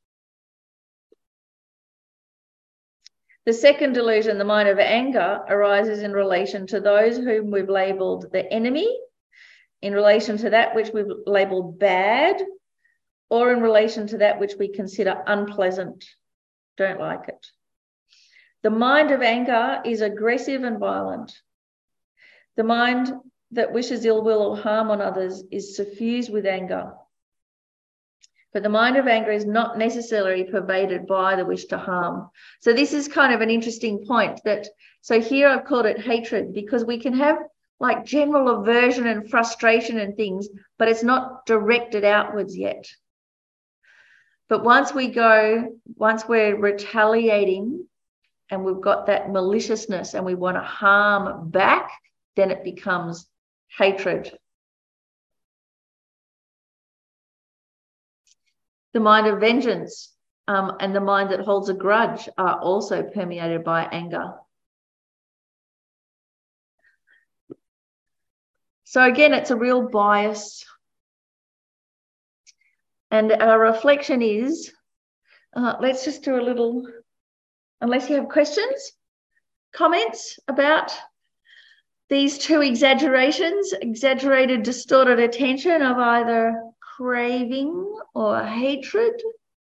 The second delusion, the mind of anger, arises in relation to those whom we've labelled the enemy, in relation to that which we've labelled bad, or in relation to that which we consider unpleasant, don't like it. The mind of anger is aggressive and violent. The mind that wishes ill will or harm on others is suffused with anger. But the mind of anger is not necessarily pervaded by the wish to harm. So this is kind of an interesting point that, so here I've called it hatred, because we can have like general aversion and frustration and things, but it's not directed outwards yet. But once we go, once we're retaliating and we've got that maliciousness and we want to harm back, then it becomes hatred. The mind of vengeance um, and the mind that holds a grudge are also permeated by anger. So again, it's a real bias. And our reflection is, uh, let's just do a little, unless you have questions, comments about these two exaggerations, exaggerated, distorted attention of either craving or hatred.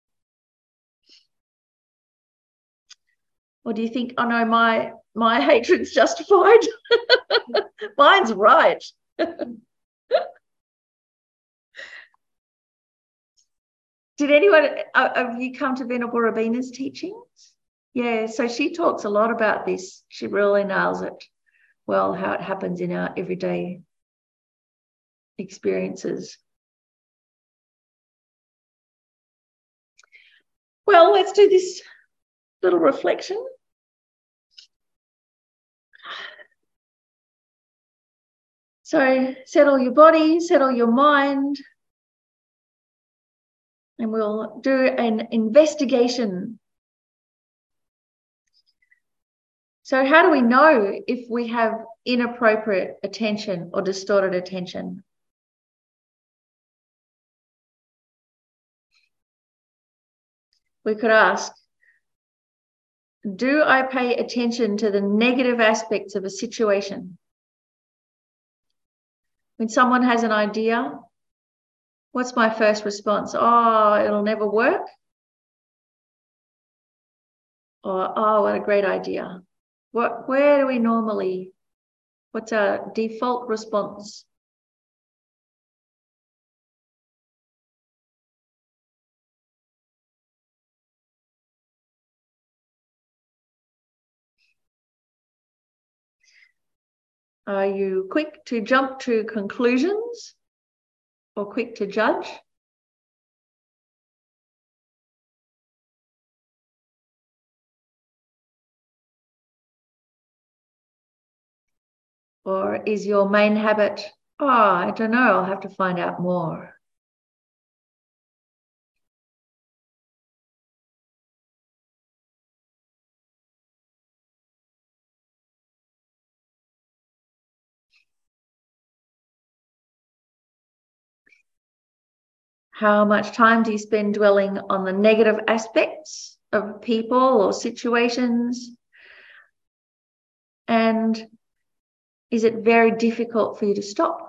Or do you think, oh no, my, my hatred's justified? Mine's right. Did anyone, uh, have you come to Venerable Robina's teachings? Yeah, so she talks a lot about this. She really nails it well, how it happens in our everyday experiences. Well, let's do this little reflection. So settle your body, settle your mind, and we'll do an investigation. So how do we know if we have inappropriate attention or distorted attention? We could ask, do I pay attention to the negative aspects of a situation? When someone has an idea, what's my first response? Oh, it'll never work. Or, oh, what a great idea. What, where do we normally, what's our default response? Are you quick to jump to conclusions or quick to judge? Or is your main habit, oh, I don't know, I'll have to find out more? How much time do you spend dwelling on the negative aspects of people or situations? And is it very difficult for you to stop?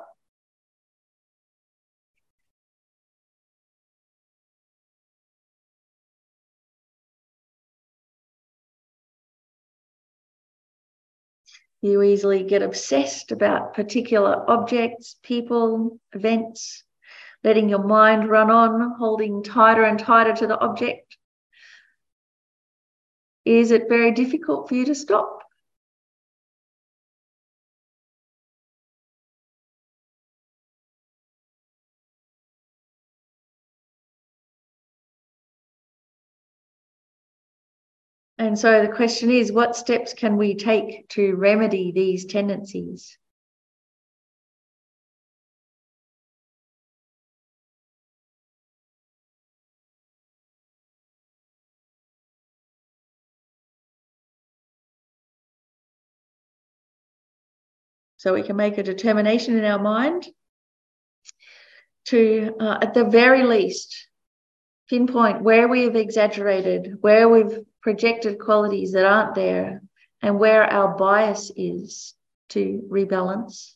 You easily get obsessed about particular objects, people, events, letting your mind run on, holding tighter and tighter to the object. Is it very difficult for you to stop? And so the question is, what steps can we take to remedy these tendencies? So we can make a determination in our mind to, uh, at the very least, pinpoint where we have exaggerated, where we've projected qualities that aren't there, and where our bias is to rebalance.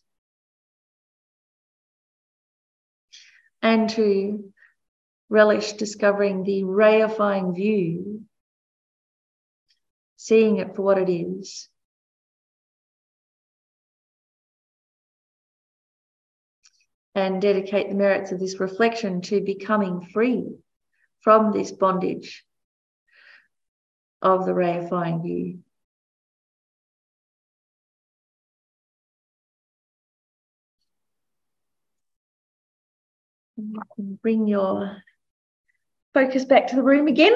And to relish discovering the reifying view, seeing it for what it is. And dedicate the merits of this reflection to becoming free from this bondage of the reifying view. And you can bring your focus back to the room again.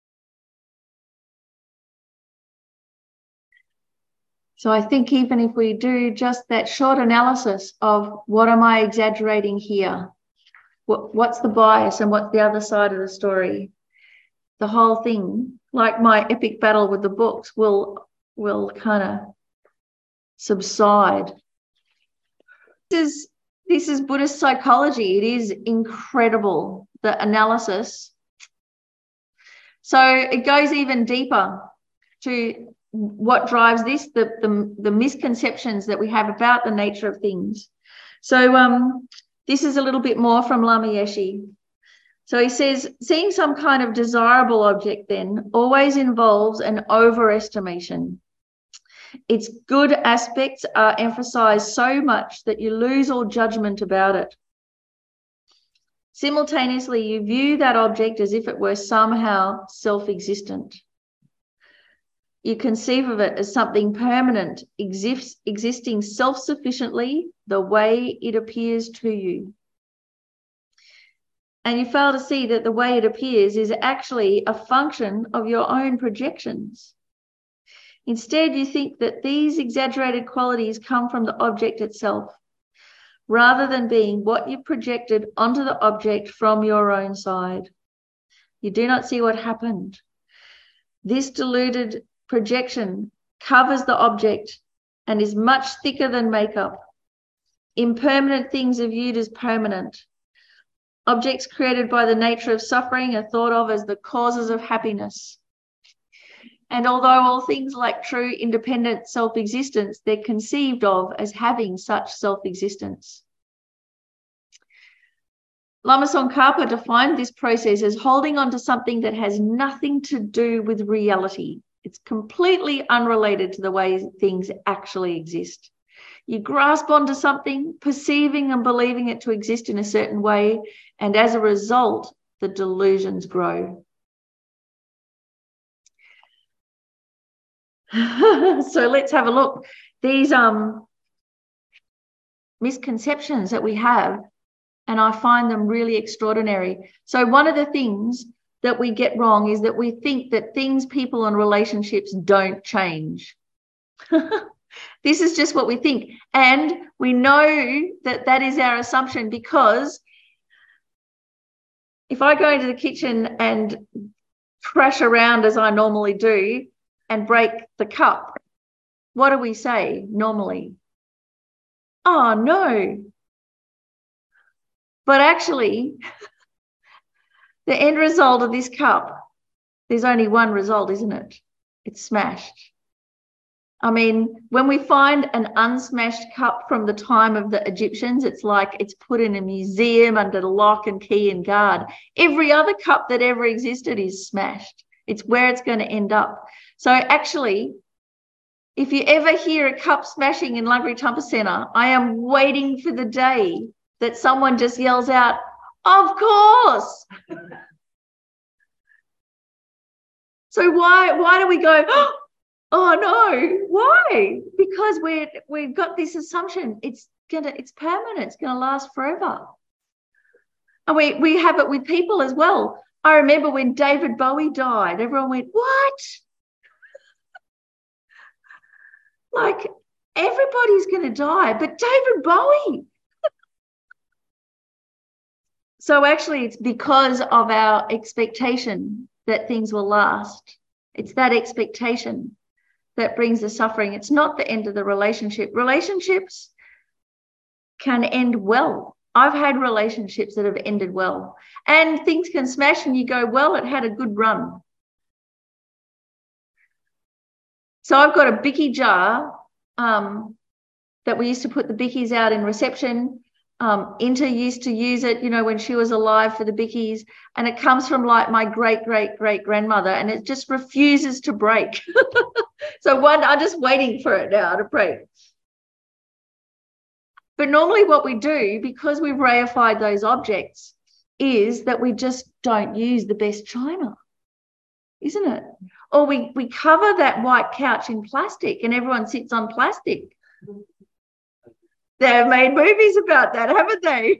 So I think even if we do just that short analysis of what am I exaggerating here? what, what's the bias and what's the other side of the story. The whole thing, like my epic battle with the books, will will kind of subside. This is this is Buddhist psychology. It is incredible, the analysis. So it goes even deeper to what drives this, the, the, the misconceptions that we have about the nature of things. So um, this is a little bit more from Lama Yeshe. So he says, seeing some kind of desirable object then always involves an overestimation. Its good aspects are emphasized so much that you lose all judgment about it. Simultaneously, you view that object as if it were somehow self-existent. You conceive of it as something permanent, exists, existing self-sufficiently the way it appears to you. And you fail to see that the way it appears is actually a function of your own projections. Instead, you think that these exaggerated qualities come from the object itself, rather than being what you projected onto the object from your own side. You do not see what happened. This deluded projection covers the object and is much thicker than makeup. Impermanent things are viewed as permanent. Objects created by the nature of suffering are thought of as the causes of happiness. And although all things like true independent self-existence, they're conceived of as having such self-existence. Lama Tsongkhapa defined this process as holding on to something that has nothing to do with reality. It's completely unrelated to the way things actually exist. You grasp onto something, perceiving and believing it to exist in a certain way, and as a result, the delusions grow. So let's have a look. These um, misconceptions that we have, and I find them really extraordinary. So one of the things that we get wrong is that we think that things, people, and relationships don't change. This is just what we think. And we know that that is our assumption, because if I go into the kitchen and crash around as I normally do and break the cup, what do we say normally? Oh, no. But actually, the end result of this cup, there's only one result, isn't it? It's smashed. I mean, when we find an unsmashed cup from the time of the Egyptians, it's like it's put in a museum under lock and key and guard. Every other cup that ever existed is smashed. It's where it's going to end up. So actually, if you ever hear a cup smashing in Langri Tumpa Centre, I am waiting for the day that someone just yells out, "Of course!" So why, why do we go, oh no, why? Because we're, we've got this assumption it's gonna, it's permanent, it's gonna last forever. And we, we have it with people as well. I remember when David Bowie died, everyone went, what? Like, everybody's gonna die, but David Bowie. So actually it's because of our expectation that things will last. It's that expectation that brings the suffering. It's not the end of the relationship. Relationships can end well. I've had relationships that have ended well, and things can smash and you go, well, it had a good run. So I've got a Bicky jar um, that we used to put the Bickies out in reception. Um, Inta used to use it, you know, when she was alive for the Bickies, and it comes from like my great, great, great grandmother, and it just refuses to break. So one, I'm just waiting for it now to break. But normally what we do, because we've reified those objects, is that we just don't use the best china, isn't it? Or we, we cover that white couch in plastic and everyone sits on plastic. They've made movies about that, haven't they?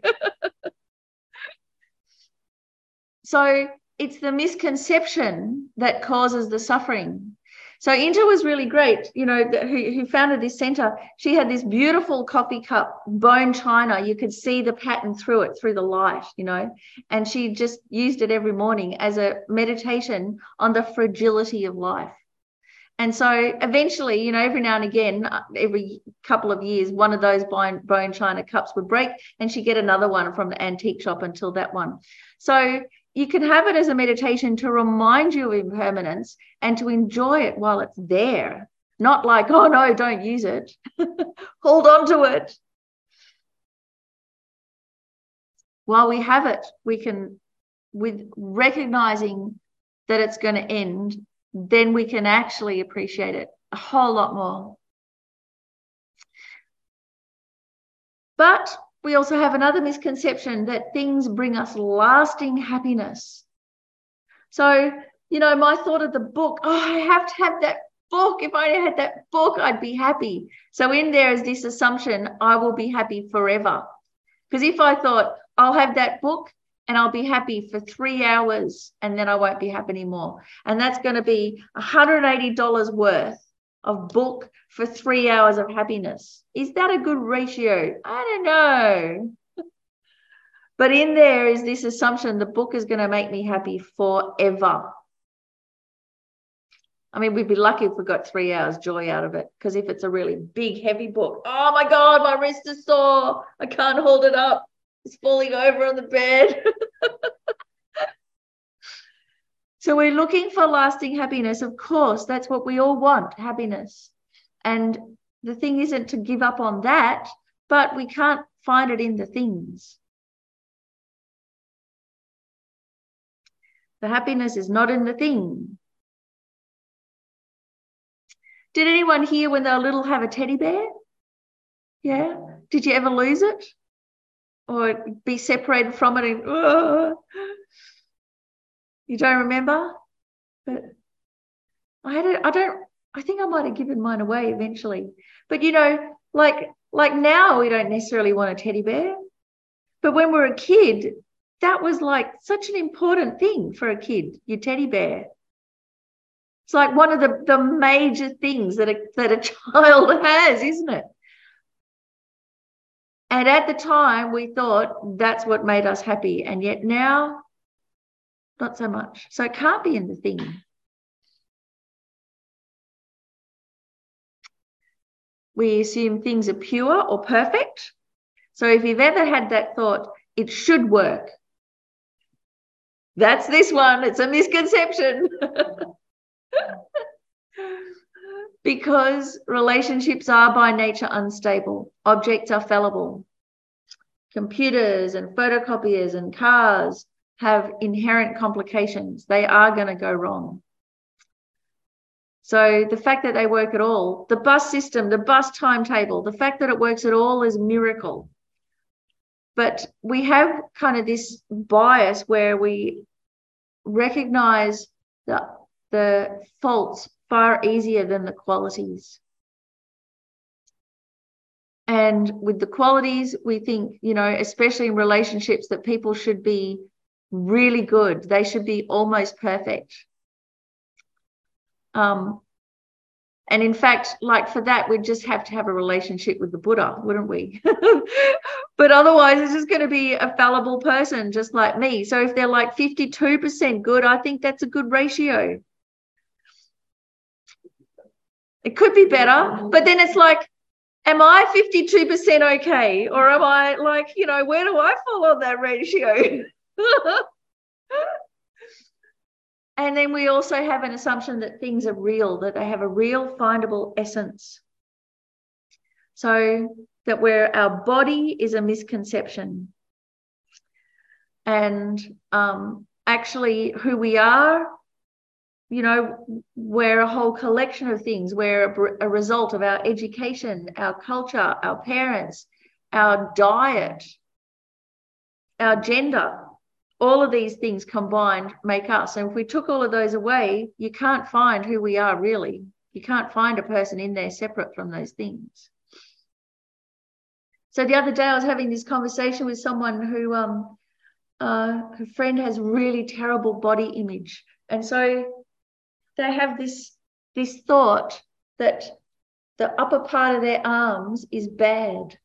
So it's the misconception that causes the suffering. So Inta was really great, you know, who, who founded this center. She had this beautiful coffee cup, bone china. You could see the pattern through it, through the light, you know, and she just used it every morning as a meditation on the fragility of life. And so eventually, you know, every now and again, every couple of years, one of those bone, bone china cups would break and she'd get another one from the antique shop until that one. So you can have it as a meditation to remind you of impermanence and to enjoy it while it's there. Not like, oh, no, don't use it. Hold on to it. While we have it, we can, with recognizing that it's going to end, then we can actually appreciate it a whole lot more. But we also have another misconception that things bring us lasting happiness. So, you know, my thought of the book, oh, I have to have that book. If I had that book, I'd be happy. So in there is this assumption, I will be happy forever. Because if I thought, I'll have that book and I'll be happy for three hours and then I won't be happy anymore. And that's going to be one hundred eighty dollars worth of book for three hours of happiness. Is that a good ratio? I don't know. But in there is this assumption the book is going to make me happy forever. I mean, we'd be lucky if we got three hours joy out of it, because if it's a really big, heavy book, oh my God, my wrist is sore. I can't hold it up. It's falling over on the bed. So we're looking for lasting happiness. Of course, that's what we all want, happiness. And the thing isn't to give up on that, but we can't find it in the things. The happiness is not in the thing. Did anyone here when they were little have a teddy bear? Yeah. Did you ever lose it? Or be separated from it and, oh. You don't remember? But I had a, I don't, I think I might have given mine away eventually. But, you know, like, like now we don't necessarily want a teddy bear. But when we were a kid, that was like such an important thing for a kid, your teddy bear. It's like one of the, the major things that a, that a child has, isn't it? And at the time, we thought that's what made us happy. And yet now, not so much. So it can't be in the thing. We assume things are pure or perfect. So if you've ever had that thought, it should work. That's this one. It's a misconception. Because relationships are by nature unstable. Objects are fallible. Computers and photocopiers and cars have inherent complications. They are going to go wrong. So the fact that they work at all, the bus system, the bus timetable, the fact that it works at all is a miracle. But we have kind of this bias where we recognize the, the faults far easier than the qualities. And with the qualities, we think, you know, especially in relationships, that people should be really good. They should be almost perfect. Um, and in fact, like for that, we'd just have to have a relationship with the Buddha, wouldn't we? But otherwise, it's just going to be a fallible person just like me. So if they're like fifty-two percent good, I think that's a good ratio. It could be better, but then it's like, am I fifty-two percent okay? Or am I like, you know, where do I fall on that ratio? And then we also have an assumption that things are real, that they have a real findable essence. So that where our body is a misconception. And um, actually who we are, you know, we're a whole collection of things. We're a, a result of our education, our culture, our parents, our diet, our gender. All of these things combined make us. And if we took all of those away, you can't find who we are really. You can't find a person in there separate from those things. So the other day I was having this conversation with someone who, um, uh, her friend has really terrible body image. And so they have this this thought that the upper part of their arms is bad.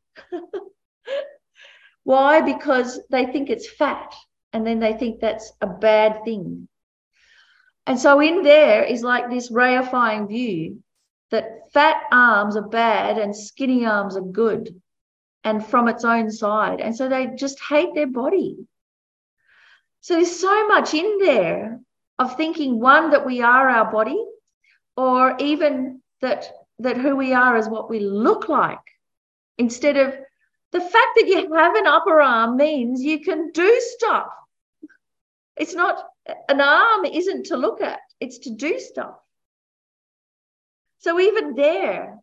Why? Because they think it's fat, and then they think that's a bad thing. And so in there is like this reifying view that fat arms are bad and skinny arms are good, and from its own side. And so they just hate their body. So there's so much in there of thinking, one, that we are our body, or even that, that who we are is what we look like, instead of the fact that you have an upper arm means you can do stuff. It's not, an arm isn't to look at, it's to do stuff. So even there,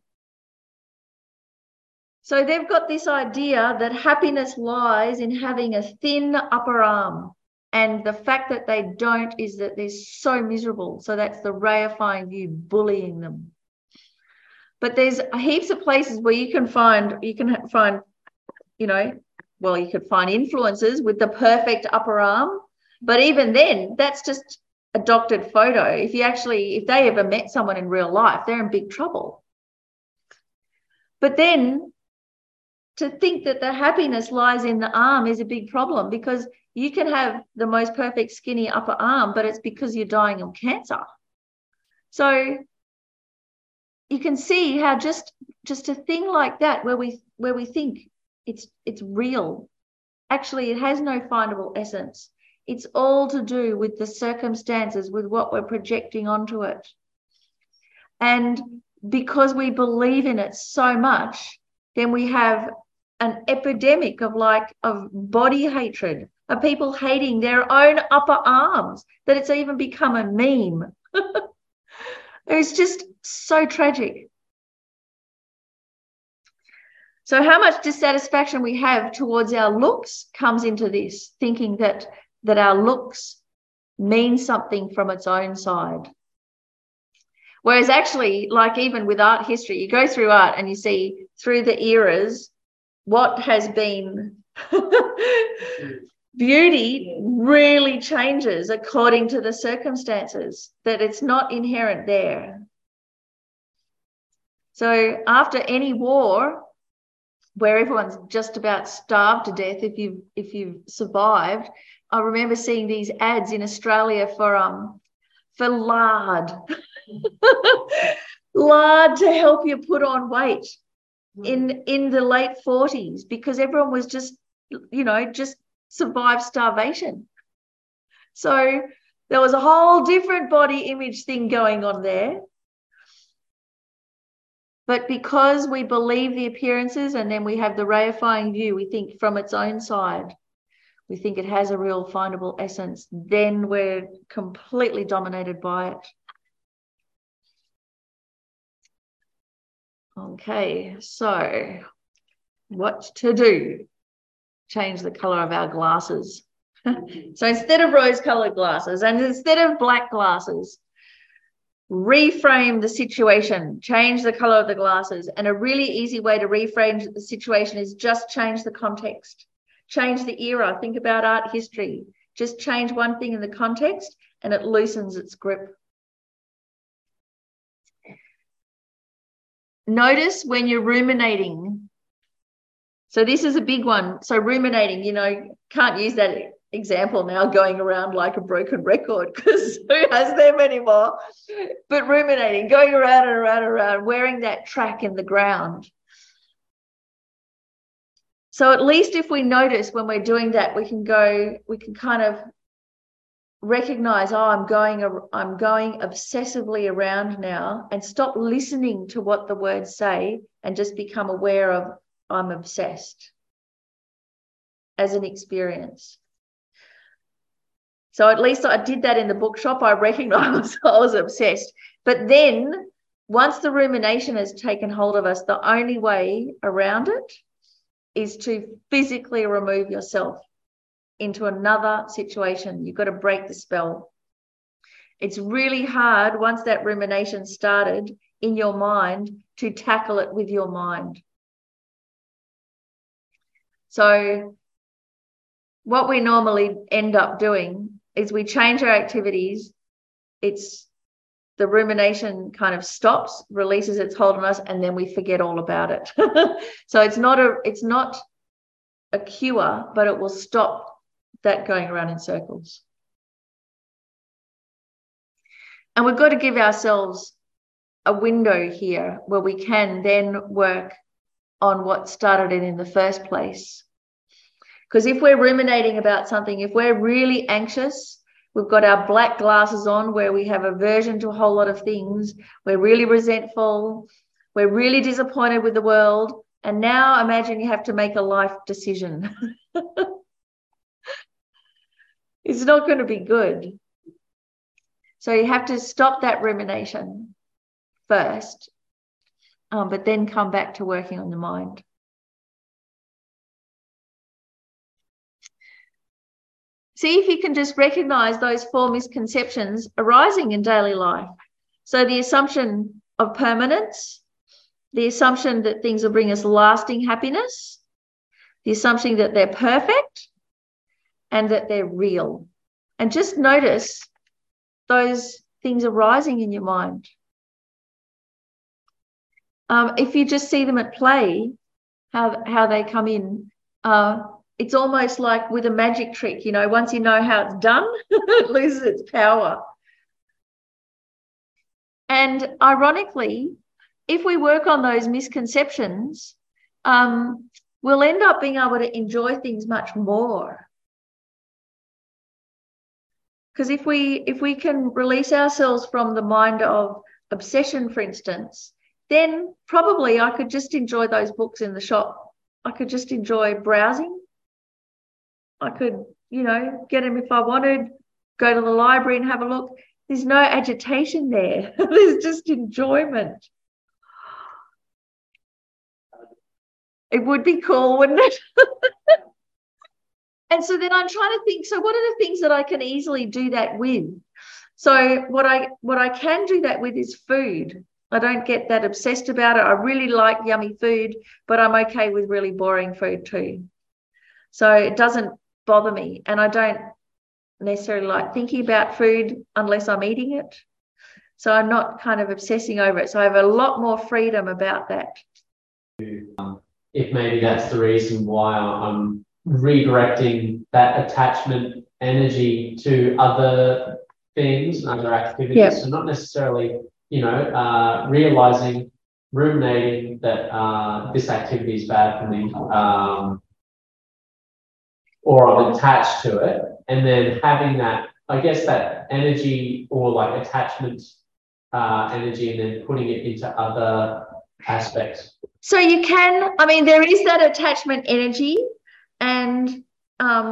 so they've got this idea that happiness lies in having a thin upper arm. And the fact that they don't is that they're so miserable. So that's the reifying view, bullying them. But there's heaps of places where you can find, you can find, you know, well, you could find influencers with the perfect upper arm. But even then, that's just a doctored photo. If you actually, if they ever met someone in real life, they're in big trouble. But then to think that the happiness lies in the arm is a big problem, because you can have the most perfect skinny upper arm, but it's because you're dying of cancer. So you can see how just, just a thing like that, where we, where we think it's, it's real, actually it has no findable essence. It's all to do with the circumstances, with what we're projecting onto it. And because we believe in it so much, then we have an epidemic of like of body hatred, of people hating their own upper arms, that it's even become a meme. It's just so tragic. So how much dissatisfaction we have towards our looks comes into this, thinking that, that our looks mean something from its own side. Whereas actually, like even with art history, you go through art and you see through the eras what has been beauty really changes according to the circumstances, that it's not inherent there. So after any war, where everyone's just about starved to death, if you've, if you've survived, I remember seeing these ads in Australia for, um, for lard. Lard to help you put on weight in, in the late forties, because everyone was just, you know, just survived starvation. So there was a whole different body image thing going on there. But because we believe the appearances and then we have the reifying view, we think from its own side, we think it has a real findable essence, then we're completely dominated by it. Okay, so what to do? Change the color of our glasses. So instead of rose-colored glasses and instead of black glasses, reframe the situation, change the color of the glasses. And a really easy way to reframe the situation is just change the context, change the era. Think about art history. Just change one thing in the context and it loosens its grip. Notice when you're ruminating. So this is a big one. So ruminating, you know, can't use that example now, going around like a broken record, because who has them anymore? But ruminating, going around and around and around, wearing that track in the ground. So at least if we notice when we're doing that, we can go, we can kind of recognize, oh, I'm going, I'm going obsessively around now, and stop listening to what the words say and just become aware of, I'm obsessed as an experience. So at least I did that in the bookshop. I recognized I was obsessed. But then once the rumination has taken hold of us, the only way around it is to physically remove yourself into another situation. You've got to break the spell. It's really hard once that rumination started in your mind to tackle it with your mind. So what we normally end up doing is we change our activities. It's the rumination kind of stops, releases its hold on us, and then we forget all about it. So it's not a it's not a cure, but it will stop that going around in circles. And we've got to give ourselves a window here where we can then work on what started it in the first place. Because if we're ruminating about something, if we're really anxious, we've got our black glasses on where we have aversion to a whole lot of things, we're really resentful, we're really disappointed with the world, and now imagine you have to make a life decision. It's not going to be good. So you have to stop that rumination first, um, but then come back to working on the mind. See if you can just recognize those four misconceptions arising in daily life. So the assumption of permanence, the assumption that things will bring us lasting happiness, the assumption that they're perfect, and that they're real. And just notice those things arising in your mind. Um, if you just see them at play, how, how they come in, uh, it's almost like with a magic trick, you know, once you know how it's done, it loses its power. And ironically, if we work on those misconceptions, um, we'll end up being able to enjoy things much more. Because if we if we can release ourselves from the mind of obsession, for instance, then probably I could just enjoy those books in the shop. I could just enjoy browsing. I could, you know, get them if I wanted, go to the library and have a look. There's no agitation there. There's just enjoyment. It would be cool, wouldn't it? And so then I'm trying to think, so what are the things that I can easily do that with? So what I what I can do that with is food. I don't get that obsessed about it. I really like yummy food, but I'm okay with really boring food too. So it doesn't bother me. And I don't necessarily like thinking about food unless I'm eating it. So I'm not kind of obsessing over it. So I have a lot more freedom about that. Um, if maybe that's the reason why I'm redirecting that attachment energy to other things and other activities. Yep. So not necessarily, you know, uh, realizing, ruminating that uh, this activity is bad for me, um, or I'm attached to it, and then having that, I guess, that energy or like attachment uh, energy, and then putting it into other aspects. So you can, I mean, there is that attachment energy, and um,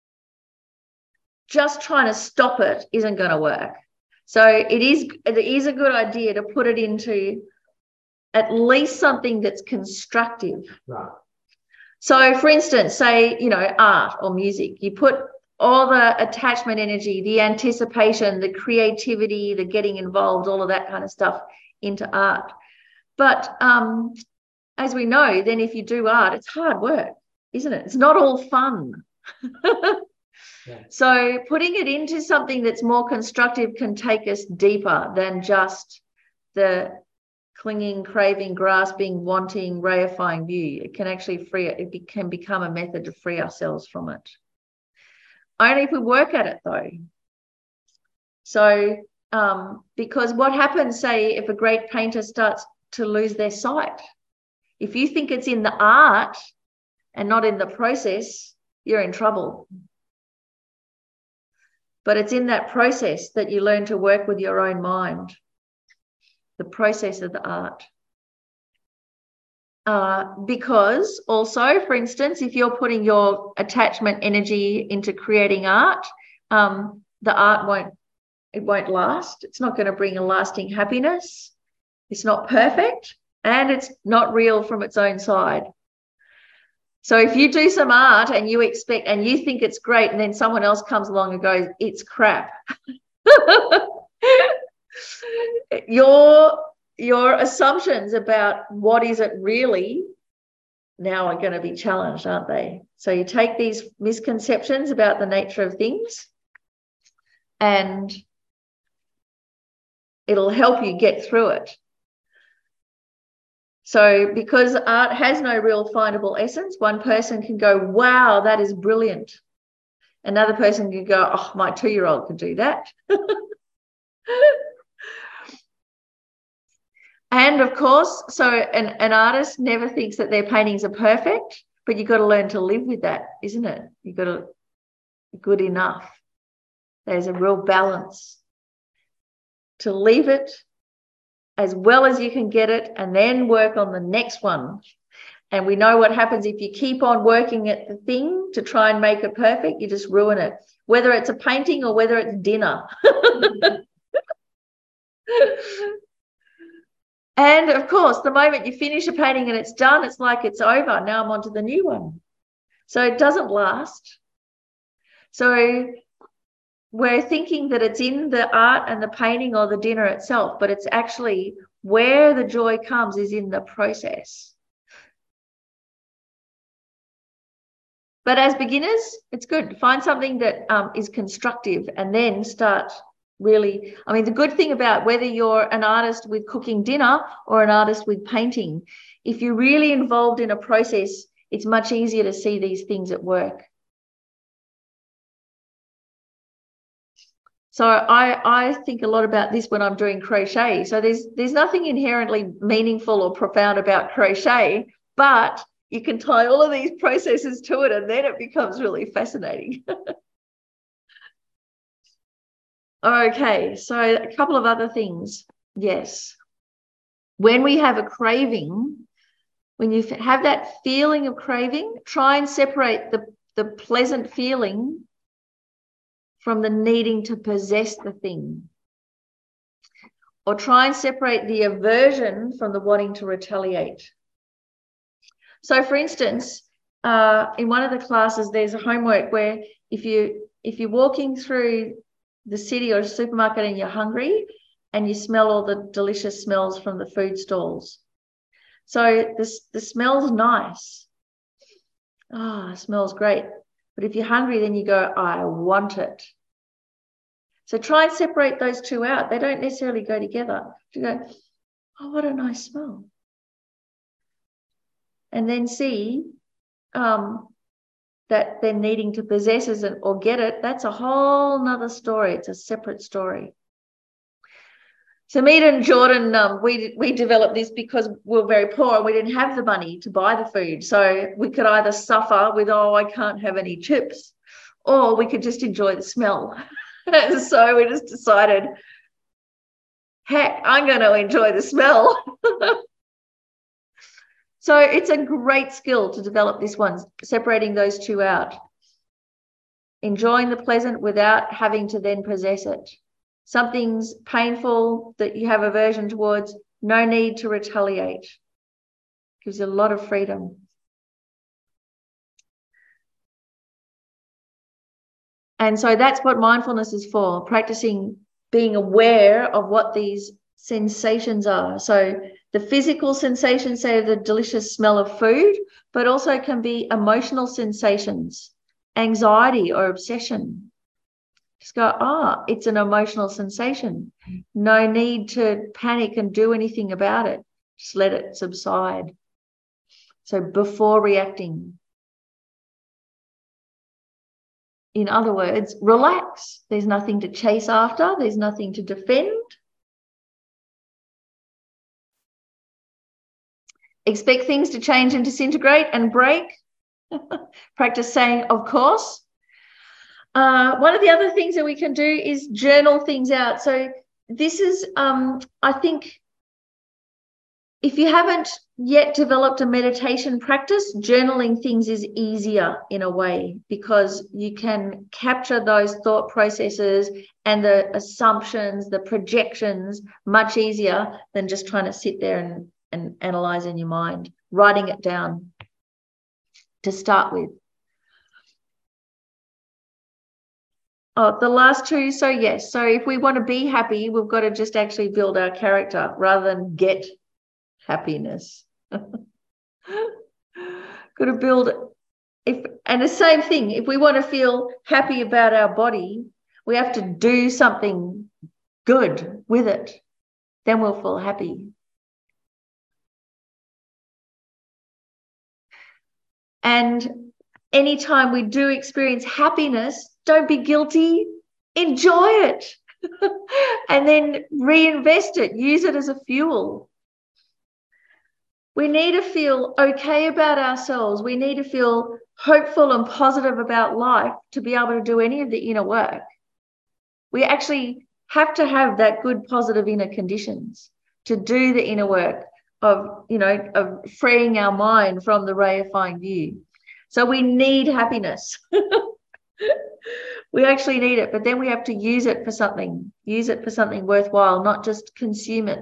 just trying to stop it isn't going to work. So it is, it is a good idea to put it into at least something that's constructive. Right. So, for instance, say, you know, art or music, you put all the attachment energy, the anticipation, the creativity, the getting involved, all of that kind of stuff into art. But um, as we know, then if you do art, it's hard work, isn't it? It's not all fun. Yeah. So putting it into something that's more constructive can take us deeper than just the clinging, craving, grasping, wanting, reifying view. It can actually free it. It can become a method to free ourselves from it. Only if we work at it, though. So, um, because what happens, say, if a great painter starts to lose their sight, if you think it's in the art and not in the process, you're in trouble. But it's in that process that you learn to work with your own mind, the process of the art. Uh, because also, for instance, if you're putting your attachment energy into creating art, um, the art won't, it won't last. It's not going to bring a lasting happiness. It's not perfect, and it's not real from its own side. So if you do some art and you expect, and you think it's great, and then someone else comes along and goes, it's crap. your, your assumptions about what is it really now are going to be challenged, aren't they? So you take these misconceptions about the nature of things and It'll help you get through it. So because art has no real findable essence, one person can go, wow, that is brilliant. Another person can go, oh, my two-year-old could do that. And of course, so an, an artist never thinks that their paintings are perfect, but you've got to learn to live with that, isn't it? You've got to, good enough. There's a real balance to leave it as well as you can get it and then work on the next one. And we know what happens if you keep on working at the thing to try and make it perfect, you just ruin it, whether it's a painting or whether it's dinner. And of course, the moment you finish a painting and it's done, it's like it's over. Now I'm on to the new one. So it doesn't last. So we're thinking that it's in the art and the painting or the dinner itself, but it's actually where the joy comes is in the process. But as beginners, it's good. Find something that um, is constructive and then start really. I mean, the good thing about whether you're an artist with cooking dinner or an artist with painting, if you're really involved in a process, it's much easier to see these things at work. So I, I think a lot about this when I'm doing crochet. So there's, there's nothing inherently meaningful or profound about crochet, but you can tie all of these processes to it and then it becomes really fascinating. Okay, so a couple of other things. Yes. When we have a craving, when you have that feeling of craving, try and separate the, the pleasant feeling from the needing to possess the thing. Or try and separate the aversion from the wanting to retaliate. So, for instance, uh, in one of the classes, there's a homework where if, you, if you're walking through the city or supermarket and you're hungry and you smell all the delicious smells from the food stalls. So this, the smell's nice. Ah, oh, it smells great. But if you're hungry, then you go, I want it. So try and separate those two out. They don't necessarily go together. You go, oh, what a nice smell. And then see um, that then needing to possess it or get it, that's a whole nother story. It's a separate story. So me and Jordan, um, we, we developed this because we were very poor and we didn't have the money to buy the food. So we could either suffer with, oh, I can't have any chips, or we could just enjoy the smell. So we just decided, heck, I'm going to enjoy the smell. So it's a great skill to develop this one, separating those two out. Enjoying the pleasant without having to then possess it. Something's painful that you have aversion towards, no need to retaliate. Gives you a lot of freedom. And so that's what mindfulness is for, practicing being aware of what these sensations are. So the physical sensations, say, the delicious smell of food, but also can be emotional sensations, anxiety or obsession. Just go, ah, oh, it's an emotional sensation. No need to panic and do anything about it. Just let it subside. So before reacting. In other words, relax. There's nothing to chase after. There's nothing to defend. Expect things to change and disintegrate and break. Practice saying, of course. Uh, one of the other things that we can do is journal things out. So this is, um, I think, if you haven't yet developed a meditation practice, journaling things is easier in a way because you can capture those thought processes and the assumptions, the projections much easier than just trying to sit there and, and analyze in your mind, writing it down to start with. Oh, the last two, so yes. So if we want to be happy, we've got to just actually build our character rather than get happiness. Got to build if and the same thing, if we want to feel happy about our body, we have to do something good with it. then we'll feel happy. And anytime we do experience happiness, don't be guilty, enjoy it. And then reinvest it, use it as a fuel. We need to feel okay about ourselves. We need to feel hopeful and positive about life to be able to do any of the inner work. We actually have to have that good, positive inner conditions to do the inner work of, you know, of freeing our mind from the reifying view. So we need happiness. We actually need it, but then we have to use it for something, use it for something worthwhile, not just consume it.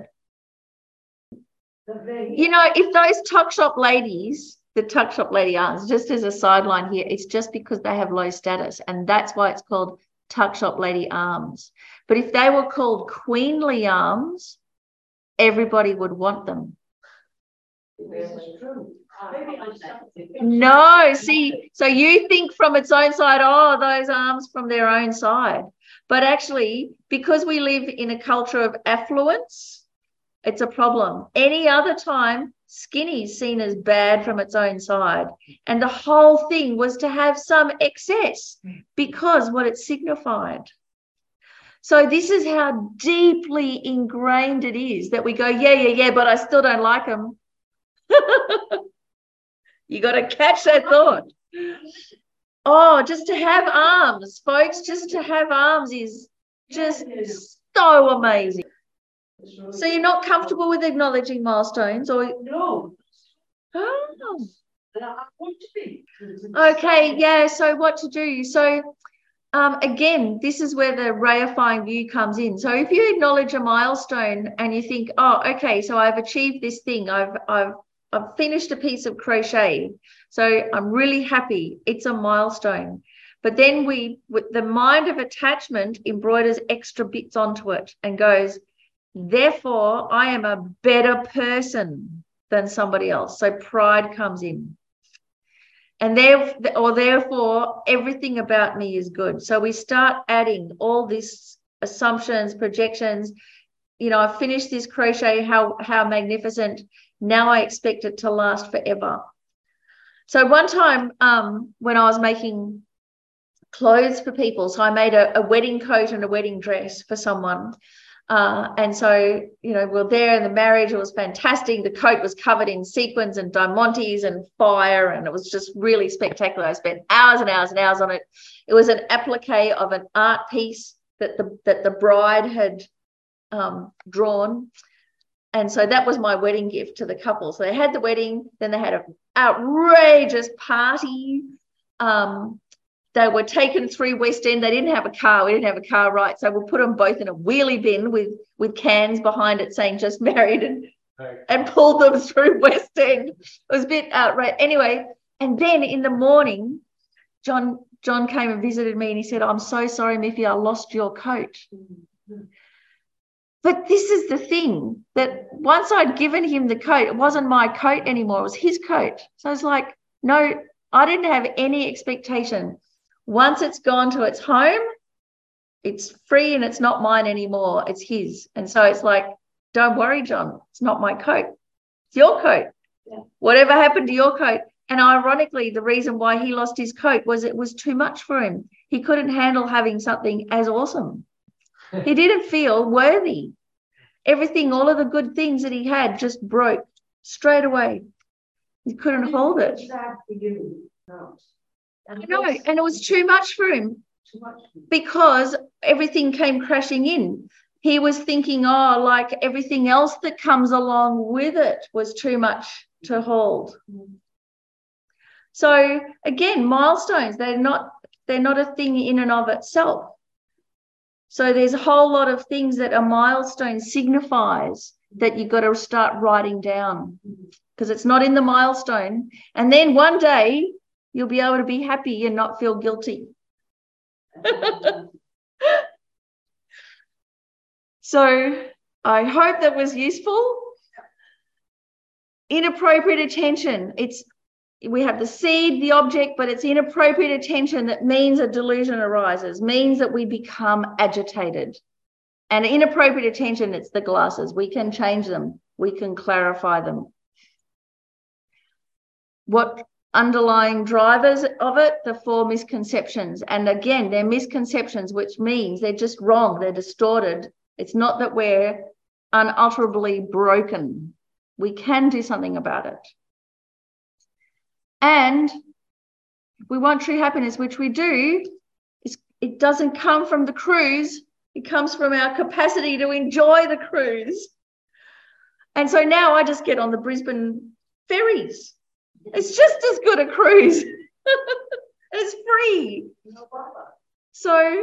You know, if those tuck shop ladies, the tuck shop lady arms, just as a sideline here, it's just because they have low status, and that's why it's called tuck shop lady arms. But if they were called queenly arms, everybody would want them. No, see, so you think from its own side, oh, those arms from their own side. But actually, because we live in a culture of affluence, it's a problem. Any other time, skinny is seen as bad from its own side. And the whole thing was to have some excess because what it signified. So this is how deeply ingrained it is that we go, yeah, yeah, yeah, but I still don't like them. You got to catch that thought. Oh, just to have arms, folks, just to have arms is just so amazing. So you're not comfortable with acknowledging milestones, or no? Oh. I want to be. Okay, yeah. So what to do? So um, again, this is where the reifying view comes in. So if you acknowledge a milestone and you think, oh, okay, so I've achieved this thing, I've I've I've finished a piece of crochet, so I'm really happy. It's a milestone. But then we, with the mind of attachment, embroiders extra bits onto it and goes, therefore, I am a better person than somebody else. So pride comes in. And there, or therefore, everything about me is good. So we start adding all these assumptions, projections. You know, I finished this crochet, how, how magnificent. Now I expect it to last forever. So one time um, when I was making clothes for people, so I made a, a wedding coat and a wedding dress for someone. Uh, and so, you know, we we're there in the marriage. It was fantastic. The coat was covered in sequins and diamantes and fire, and it was just really spectacular. I spent hours and hours and hours on it. It was an applique of an art piece that the, that the bride had um, drawn. And so that was my wedding gift to the couple. So they had the wedding, then they had an outrageous party. Um, they were taken through West End. They didn't have a car. We didn't have a car, right? So we'll put them both in a wheelie bin with, with cans behind it saying just married, and, okay. and pulled them through West End. It was a bit outrageous. Anyway, and then in the morning, John, John came and visited me and he said, I'm so sorry, Miffy, I lost your coat. Mm-hmm. But this is the thing, that once I'd given him the coat, it wasn't my coat anymore, it was his coat. So I was like, no, I didn't have any expectation. Once it's gone to its home, it's free and it's not mine anymore, it's his. And so it's like, don't worry, John, it's not my coat, it's your coat. Yeah. Whatever happened to your coat? And ironically, the reason why he lost his coat was it was too much for him. He couldn't handle having something as awesome. He didn't feel worthy. Everything, all of the good things that he had just broke straight away. He couldn't hold it. I know, and it was too much for him because everything came crashing in. He was thinking, oh, like everything else that comes along with it was too much to hold. So again, milestones, they're not, they're not a thing in and of itself. So there's a whole lot of things that a milestone signifies that you've got to start writing down, because it's not in the milestone. And then one day you'll be able to be happy and not feel guilty. So I hope that was useful. Inappropriate attention. It's we have the seed, the object, but it's inappropriate attention that means a delusion arises, means that we become agitated. And inappropriate attention, it's the glasses. We can change them. We can clarify them. What underlying drivers of it? The four misconceptions. And again, they're misconceptions, which means they're just wrong. They're distorted. It's not that we're unutterably broken. We can do something about it. And if we want true happiness, which we do, it's, it doesn't come from the cruise. It comes from our capacity to enjoy the cruise. And so now I just get on the Brisbane ferries. It's just as good a cruise. It's free. So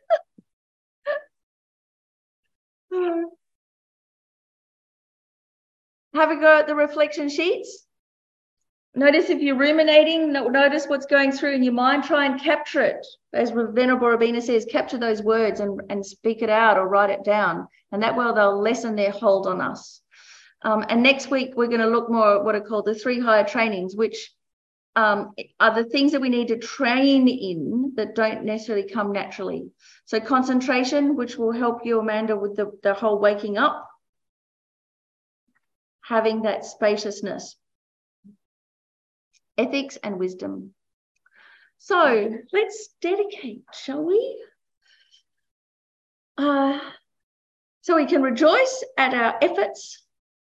have a go at the reflection sheets. Notice if you're ruminating, notice what's going through in your mind. Try and capture it. As Venerable Robina says, capture those words and, and speak it out or write it down. And that way they'll lessen their hold on us. Um, and next week, we're going to look more at what are called the three higher trainings, which um, are the things that we need to train in that don't necessarily come naturally. So concentration, which will help you, Amanda, with the, the whole waking up. Having that spaciousness. Ethics and wisdom. So let's dedicate, shall we? Uh, so we can rejoice at our efforts,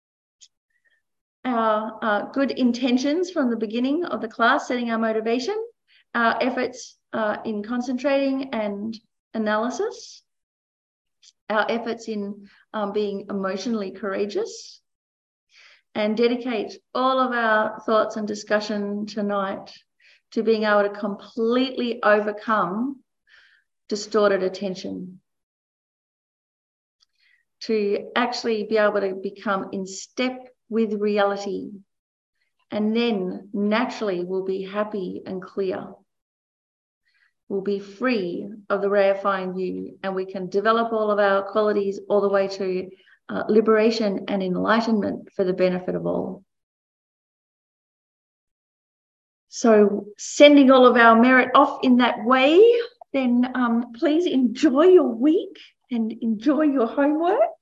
our uh, good intentions from the beginning of the class, setting our motivation, our efforts uh, in concentrating and analysis, our efforts in um, being emotionally courageous, and dedicate all of our thoughts and discussion tonight to being able to completely overcome distorted attention, to actually be able to become in step with reality, and then naturally we'll be happy and clear. We'll be free of the reifying view, and we can develop all of our qualities all the way to Uh, liberation and enlightenment for the benefit of all. So sending all of our merit off in that way, then um, please enjoy your week and enjoy your homework.